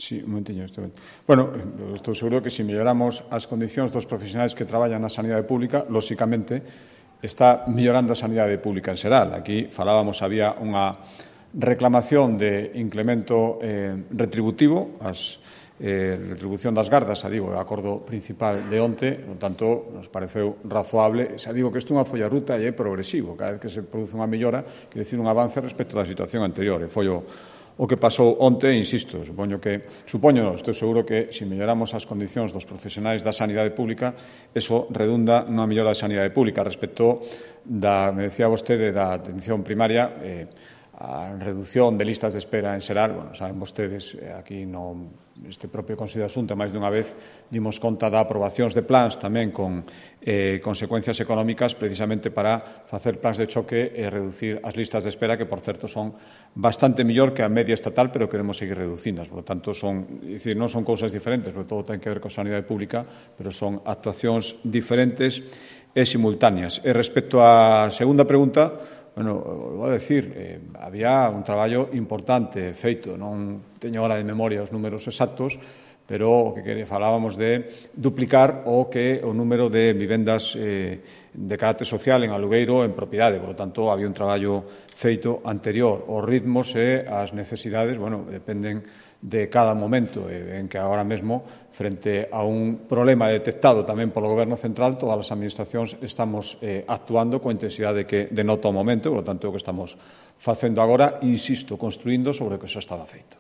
Sí, un momentiño. Estou... Bueno, estou seguro que se melloramos as condicións dos profesionais que traballan na sanidade pública, lóxicamente, está mellorando a sanidade pública en xeral. Aquí falábamos, había unha reclamación de incremento eh, retributivo, as eh, retribución das gardas, xa digo, o acordo principal de onte, no tanto, nos pareceu razoable, xa digo que isto é unha folla ruta e é progresivo, cada vez que se produce unha mellora, quere dicir un avance respecto da situación anterior, e foi o O que pasou onte, insisto, supoño que, supoño, estou seguro que se melloramos as condicións dos profesionais da sanidade pública, eso redunda nunha mellora da sanidade pública. Respecto da, me decía vostede, da atención primaria, eh, a reducción de listas de espera en xeral, bueno, saben vostedes, aquí no, este propio Consello de Asunta, máis dunha vez, dimos conta da aprobacións de plans tamén con eh, consecuencias económicas precisamente para facer plans de choque e reducir as listas de espera, que, por certo, son bastante mellor que a media estatal, pero queremos seguir reducindas. Por lo tanto, son, dicir, non son cousas diferentes, porque todo ten que ver con sanidade pública, pero son actuacións diferentes e simultáneas. E respecto á segunda pregunta, bueno, vou a decir, eh, había un traballo importante feito, non teño ahora de memoria os números exactos, pero o que falábamos de duplicar o que o número de vivendas eh, de carácter social en alugueiro en propiedade. Por lo tanto, había un traballo feito anterior. Os ritmos e as necesidades, bueno, dependen de cada momento, en que agora mesmo, frente a un problema detectado tamén polo Goberno Central, todas as administracións estamos eh, actuando coa intensidade que denota o momento, por lo tanto, o que estamos facendo agora, insisto, construindo sobre o que xa estaba feito.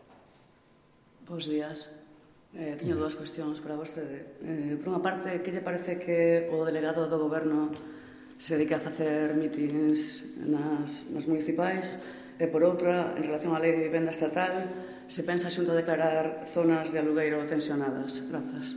Bos días. Eh, teño dúas cuestións para vostede. Eh, por unha parte, que lle parece que o delegado do Goberno se dedica a facer mítings nas, nas municipais? E, por outra, en relación á lei de vivenda estatal, se pensa xunto a declarar zonas de alugueiro tensionadas? Grazas.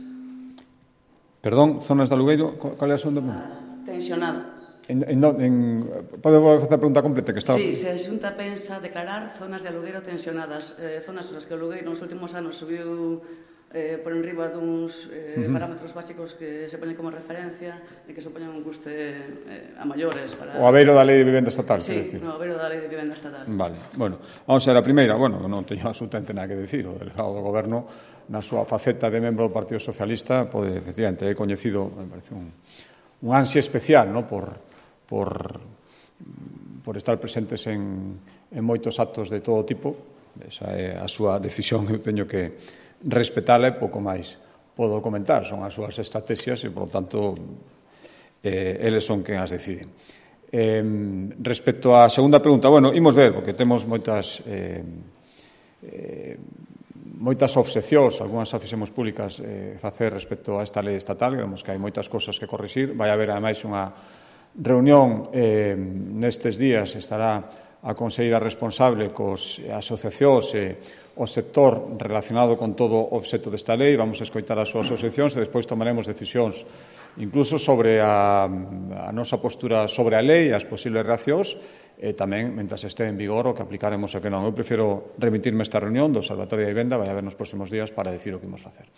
Perdón, zonas de alugueiro? Cal é a segunda pregunta? Tensionadas. En, en, en, pode facer a pregunta completa? Que está... Sí, se a Xunta pensa declarar zonas de alugueiro tensionadas, eh, zonas nas que o alugueiro nos últimos anos subiu eh, por enriba duns eh, uh -huh. parámetros básicos que se ponen como referencia e que supoñen un custe eh, a maiores para... O aveiro da lei de vivenda estatal, sí, quer decir. no, o aveiro da lei de vivenda estatal. Vale, bueno, vamos a ver a primeira, bueno, non teño absolutamente nada que decir, o delegado do Goberno na súa faceta de membro do Partido Socialista pode, efectivamente, é coñecido, me parece un, un ansia especial, no, por, por, por estar presentes en, en moitos actos de todo tipo. Esa é a súa decisión, eu teño que respetala e pouco máis podo comentar, son as súas estrategias e, por lo tanto, eh, eles son quen as deciden. Eh, respecto á segunda pregunta, bueno, imos ver, porque temos moitas eh, eh, moitas obsesións, algunhas a fixemos públicas eh, facer respecto a esta lei estatal, vemos que hai moitas cosas que corrixir, vai haber, ademais, unha reunión eh, nestes días, estará a conselleira responsable cos asociacións e o sector relacionado con todo o obxecto desta lei, vamos a escoitar as súas asociacións e despois tomaremos decisións incluso sobre a, a nosa postura sobre a lei, as posibles reaccións e tamén, mentras este en vigor, o que aplicaremos e que non. Eu prefiro remitirme a esta reunión do Observatorio de Vivenda, vai haber nos próximos días para decir o que imos facer.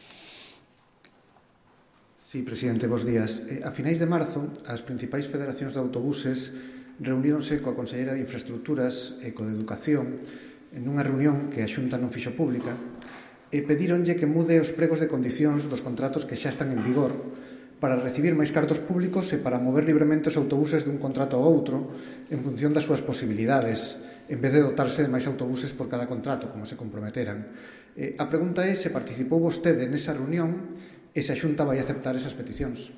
Sí, presidente, bos días. A finais de marzo, as principais federacións de autobuses reuníronse coa Conselleira de Infraestructuras e coa de Educación en unha reunión que a Xunta non fixo pública e pedíronlle que mude os pregos de condicións dos contratos que xa están en vigor para recibir máis cartos públicos e para mover libremente os autobuses dun contrato a outro en función das súas posibilidades, en vez de dotarse de máis autobuses por cada contrato, como se comprometeran. Eh, a pregunta é se participou vostede nesa reunión e se a Xunta vai aceptar esas peticións.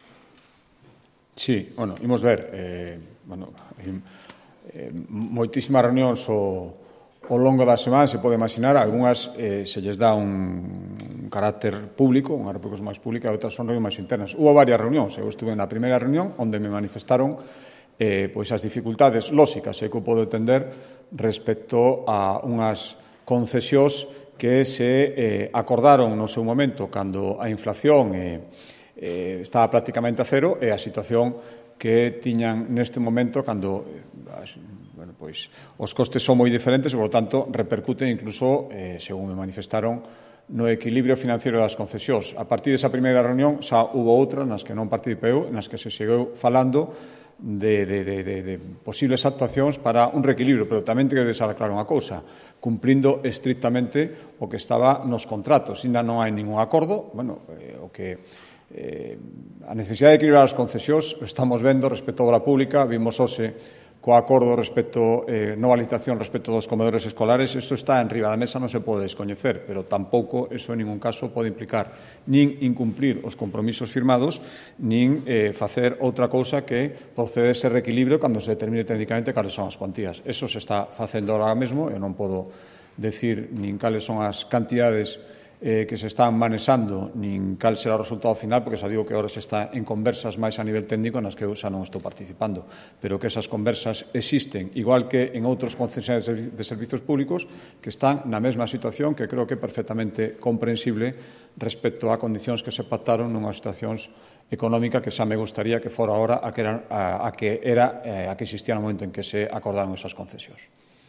Sí, bueno, imos ver, eh, bueno, eh, moitísimas reunións o, ao longo da semana, se pode imaginar, algunhas eh, se lles dá un, un carácter público, unhas repercusións máis públicas, e outras son reunións máis internas. Hubo varias reunións, eu estuve na primeira reunión, onde me manifestaron eh, pois as dificultades lóxicas que eu podo entender respecto a unhas concesións que se eh, acordaron no seu momento cando a inflación eh, eh, estaba prácticamente a cero e a situación que tiñan neste momento cando eh, bueno, pois, os costes son moi diferentes e, por lo tanto, repercuten incluso, eh, según me manifestaron, no equilibrio financiero das concesións. A partir desa primeira reunión xa hubo outra nas que non participei, nas que se seguiu falando de, de, de, de, de posibles actuacións para un reequilibrio, pero tamén ten que deixar claro unha cousa, cumprindo estrictamente o que estaba nos contratos. Ainda non hai ningún acordo, bueno, eh, o que eh, a necesidade de equilibrar as concesións estamos vendo respecto á obra pública, vimos hoxe co acordo respecto, eh, nova licitación respecto dos comedores escolares, isto está en riba da mesa, non se pode descoñecer, pero tampouco eso en ningún caso pode implicar nin incumplir os compromisos firmados, nin eh, facer outra cousa que procede ese reequilibrio cando se determine técnicamente cales son as cuantías. Eso se está facendo ahora mesmo, eu non podo decir nin cales son as cantidades eh, que se están manexando, nin cal será o resultado final, porque xa digo que ahora se está en conversas máis a nivel técnico nas que eu xa non estou participando, pero que esas conversas existen, igual que en outros concesionarios de servizos públicos que están na mesma situación, que creo que é perfectamente comprensible respecto a condicións que se pactaron nunhas situacións económica que xa me gustaría que fora ahora a que era a, a que, era, eh, a que existía no momento en que se acordaron esas concesións.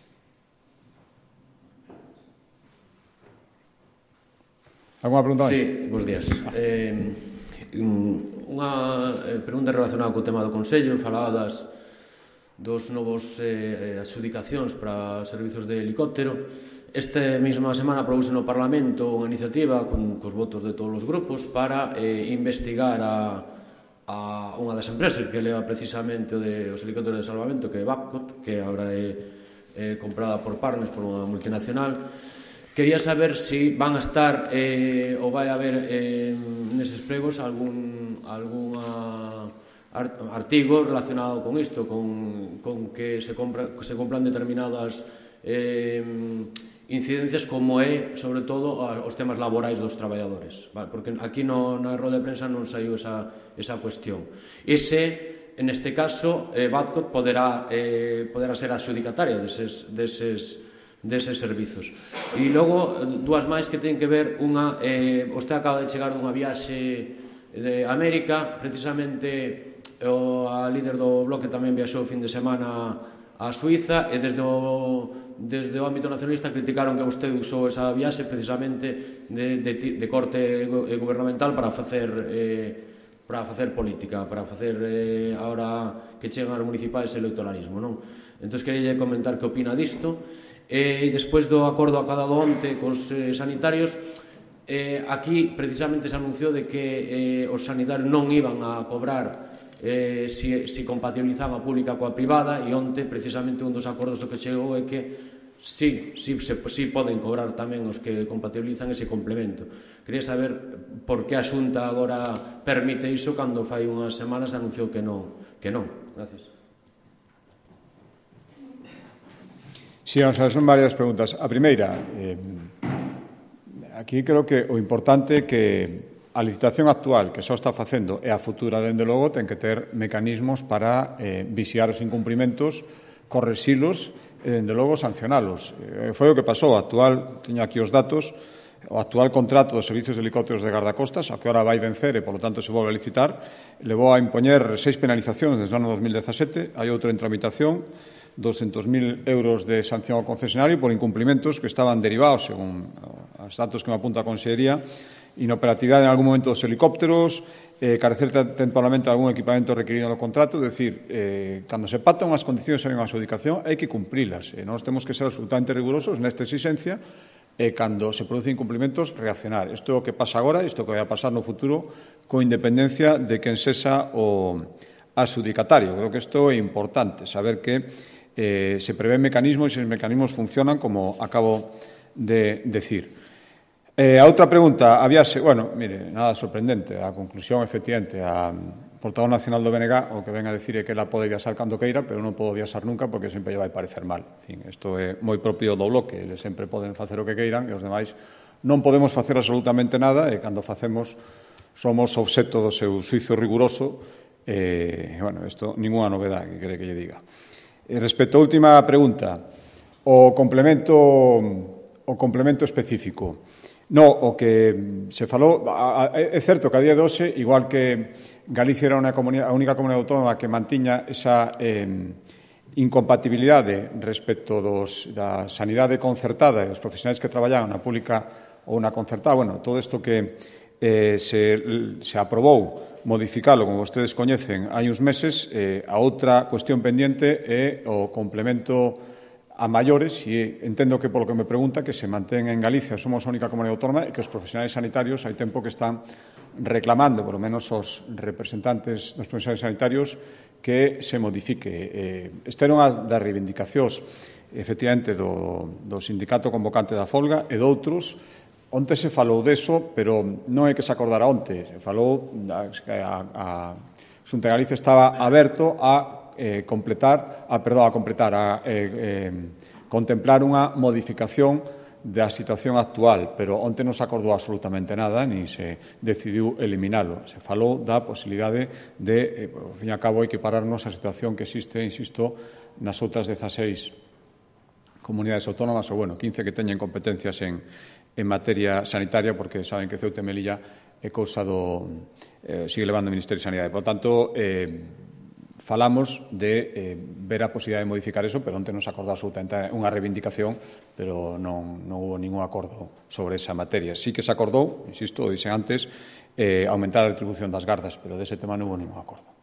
Alguna pregunta máis? Sí, bons días. Eh, unha pregunta relacionada co tema do Consello, falaba das, dos novos eh, adxudicacións para servizos de helicóptero. Esta mesma semana aprobouse no Parlamento unha iniciativa con, cos votos de todos os grupos para eh, investigar a, a unha das empresas que leva precisamente o de, os helicópteros de salvamento, que é Babcock, que agora é, é comprada por Partners, por unha multinacional. Quería saber se si van a estar eh, ou vai haber eh, neses pregos algún alguna artigo relacionado con isto, con, con que se, compra, que se compran determinadas eh, incidencias como é, sobre todo, os temas laborais dos traballadores, vale? Porque aquí no, na roda de prensa non saiu esa, esa cuestión. Ese, en este caso, eh, Babcock poderá, eh, poderá ser adxudicataria deses, deses deses servizos. E logo, dúas máis que teñen que ver unha, eh, vostede acaba de chegar dunha viaxe de América, precisamente o, a líder do bloque tamén viaxou o fin de semana a Suiza, e desde o, desde o ámbito nacionalista criticaron que vostede usou esa viaxe precisamente de, de, de corte gubernamental para facer eh, para facer política, para facer eh, ahora que chegan as municipais electoralismo, non? Entón, queria comentar que opina disto. E despois do acordo acadado onte cos eh, sanitarios, eh, aquí precisamente se anunciou de que eh, os sanitarios non iban a cobrar eh, si, si compatibilizaban a pública coa privada, e onte precisamente un dos acordos que chegou é que sí, sí, se, sí poden cobrar tamén os que compatibilizan ese complemento. Quería saber por que a Xunta agora permite iso cando fai unhas semanas anunciou que non. Que non. Gracias. Sí, vamos a ver, son varias preguntas. A primeira, eh, aquí creo que o importante é que a licitación actual que só está facendo e a futura, dende logo, ten que ter mecanismos para eh, vixiar os incumprimentos, correxilos e, dende logo, sancionalos. Eh, foi o que pasou. A actual, teño aquí os datos, o actual contrato dos servizos de helicópteros de gardacostas, a que ahora vai vencer e, polo tanto, se volve a licitar, levou a impoñer seis penalizacións desde o ano dos mil dezasete, hai outro en tramitación, doscientos mil euros de sanción ao concesionario por incumplimentos que estaban derivados, según os datos que me apunta a Consellería, inoperatividade en algún momento dos helicópteros, eh, carecer temporalmente de algún equipamento requerido no contrato, é dicir, eh, cando se pactan unhas condicións e unha adxudicación, hai que cumprilas. E nós temos que ser absolutamente rigurosos nesta exigencia e cando se producen incumplimentos, reaccionar. Isto é o que pasa agora, isto é o que vai a pasar no futuro, con independencia de quen sexa o adxudicatario. Creo que isto é importante, saber que Eh, se prevén mecanismos e os mecanismos funcionan como acabo de decir. Eh, a outra pregunta, a viaxe, bueno, mire, nada sorprendente, a conclusión, efectivamente, a portavoz nacional do B N G o que ven a decir é que ela pode viaxar cando queira, pero non podo viaxar nunca porque sempre lle vai parecer mal. En fin, isto é moi propio do bloque, eles sempre poden facer o que queiran e os demais non podemos facer absolutamente nada e cando facemos somos obxecto do seu xuizo riguroso e, bueno, isto ninguna novedade que quere que lle diga. E respecto á última pregunta, o complemento o complemento específico. No, o que se falou, é certo que a día de hoxe, igual que Galicia era a única comunidade autónoma que mantiña esa eh, incompatibilidade respecto dos, da sanidade concertada e dos profesionais que traballaban na pública ou na concertada, bueno, todo isto que eh, se, se aprobou modificalo, como vostedes coñecen, hai uns meses. Eh, a outra cuestión pendiente é o complemento a maiores, e entendo que, polo que me pregunta, que se mantén en Galicia, somos a única comunidade autónoma, e que os profesionais sanitarios hai tempo que están reclamando, polo menos os representantes dos profesionais sanitarios, que se modifique. Eh, esta era unha das reivindicacións, efectivamente, do, do sindicato convocante da folga e doutros. Onte se falou deso, pero non é que se acordara onte. Se falou, a, a, a Xunta de Galicia estaba aberto a eh, completar, a, perdón, a completar, a eh, eh, contemplar unha modificación da situación actual, pero onte non se acordou absolutamente nada, ni se decidiu eliminalo. Se falou da posibilidade de, eh, ao fin e a cabo, equipararnos a situación que existe, insisto, nas outras dezaseis comunidades autónomas, ou, bueno, quince que teñen competencias en en materia sanitaria, porque saben que Ceuta e Melilla é cousa do... Eh, sigue levando o Ministerio de Sanidade. Por lo tanto, eh, falamos de eh, ver a posibilidade de modificar eso, pero onte non se acordou absolutamente unha reivindicación, pero non, non hubo ningún acordo sobre esa materia. Sí que se acordou, insisto, o dixen antes, eh, aumentar a retribución das gardas, pero dese tema non hubo ningún acordo.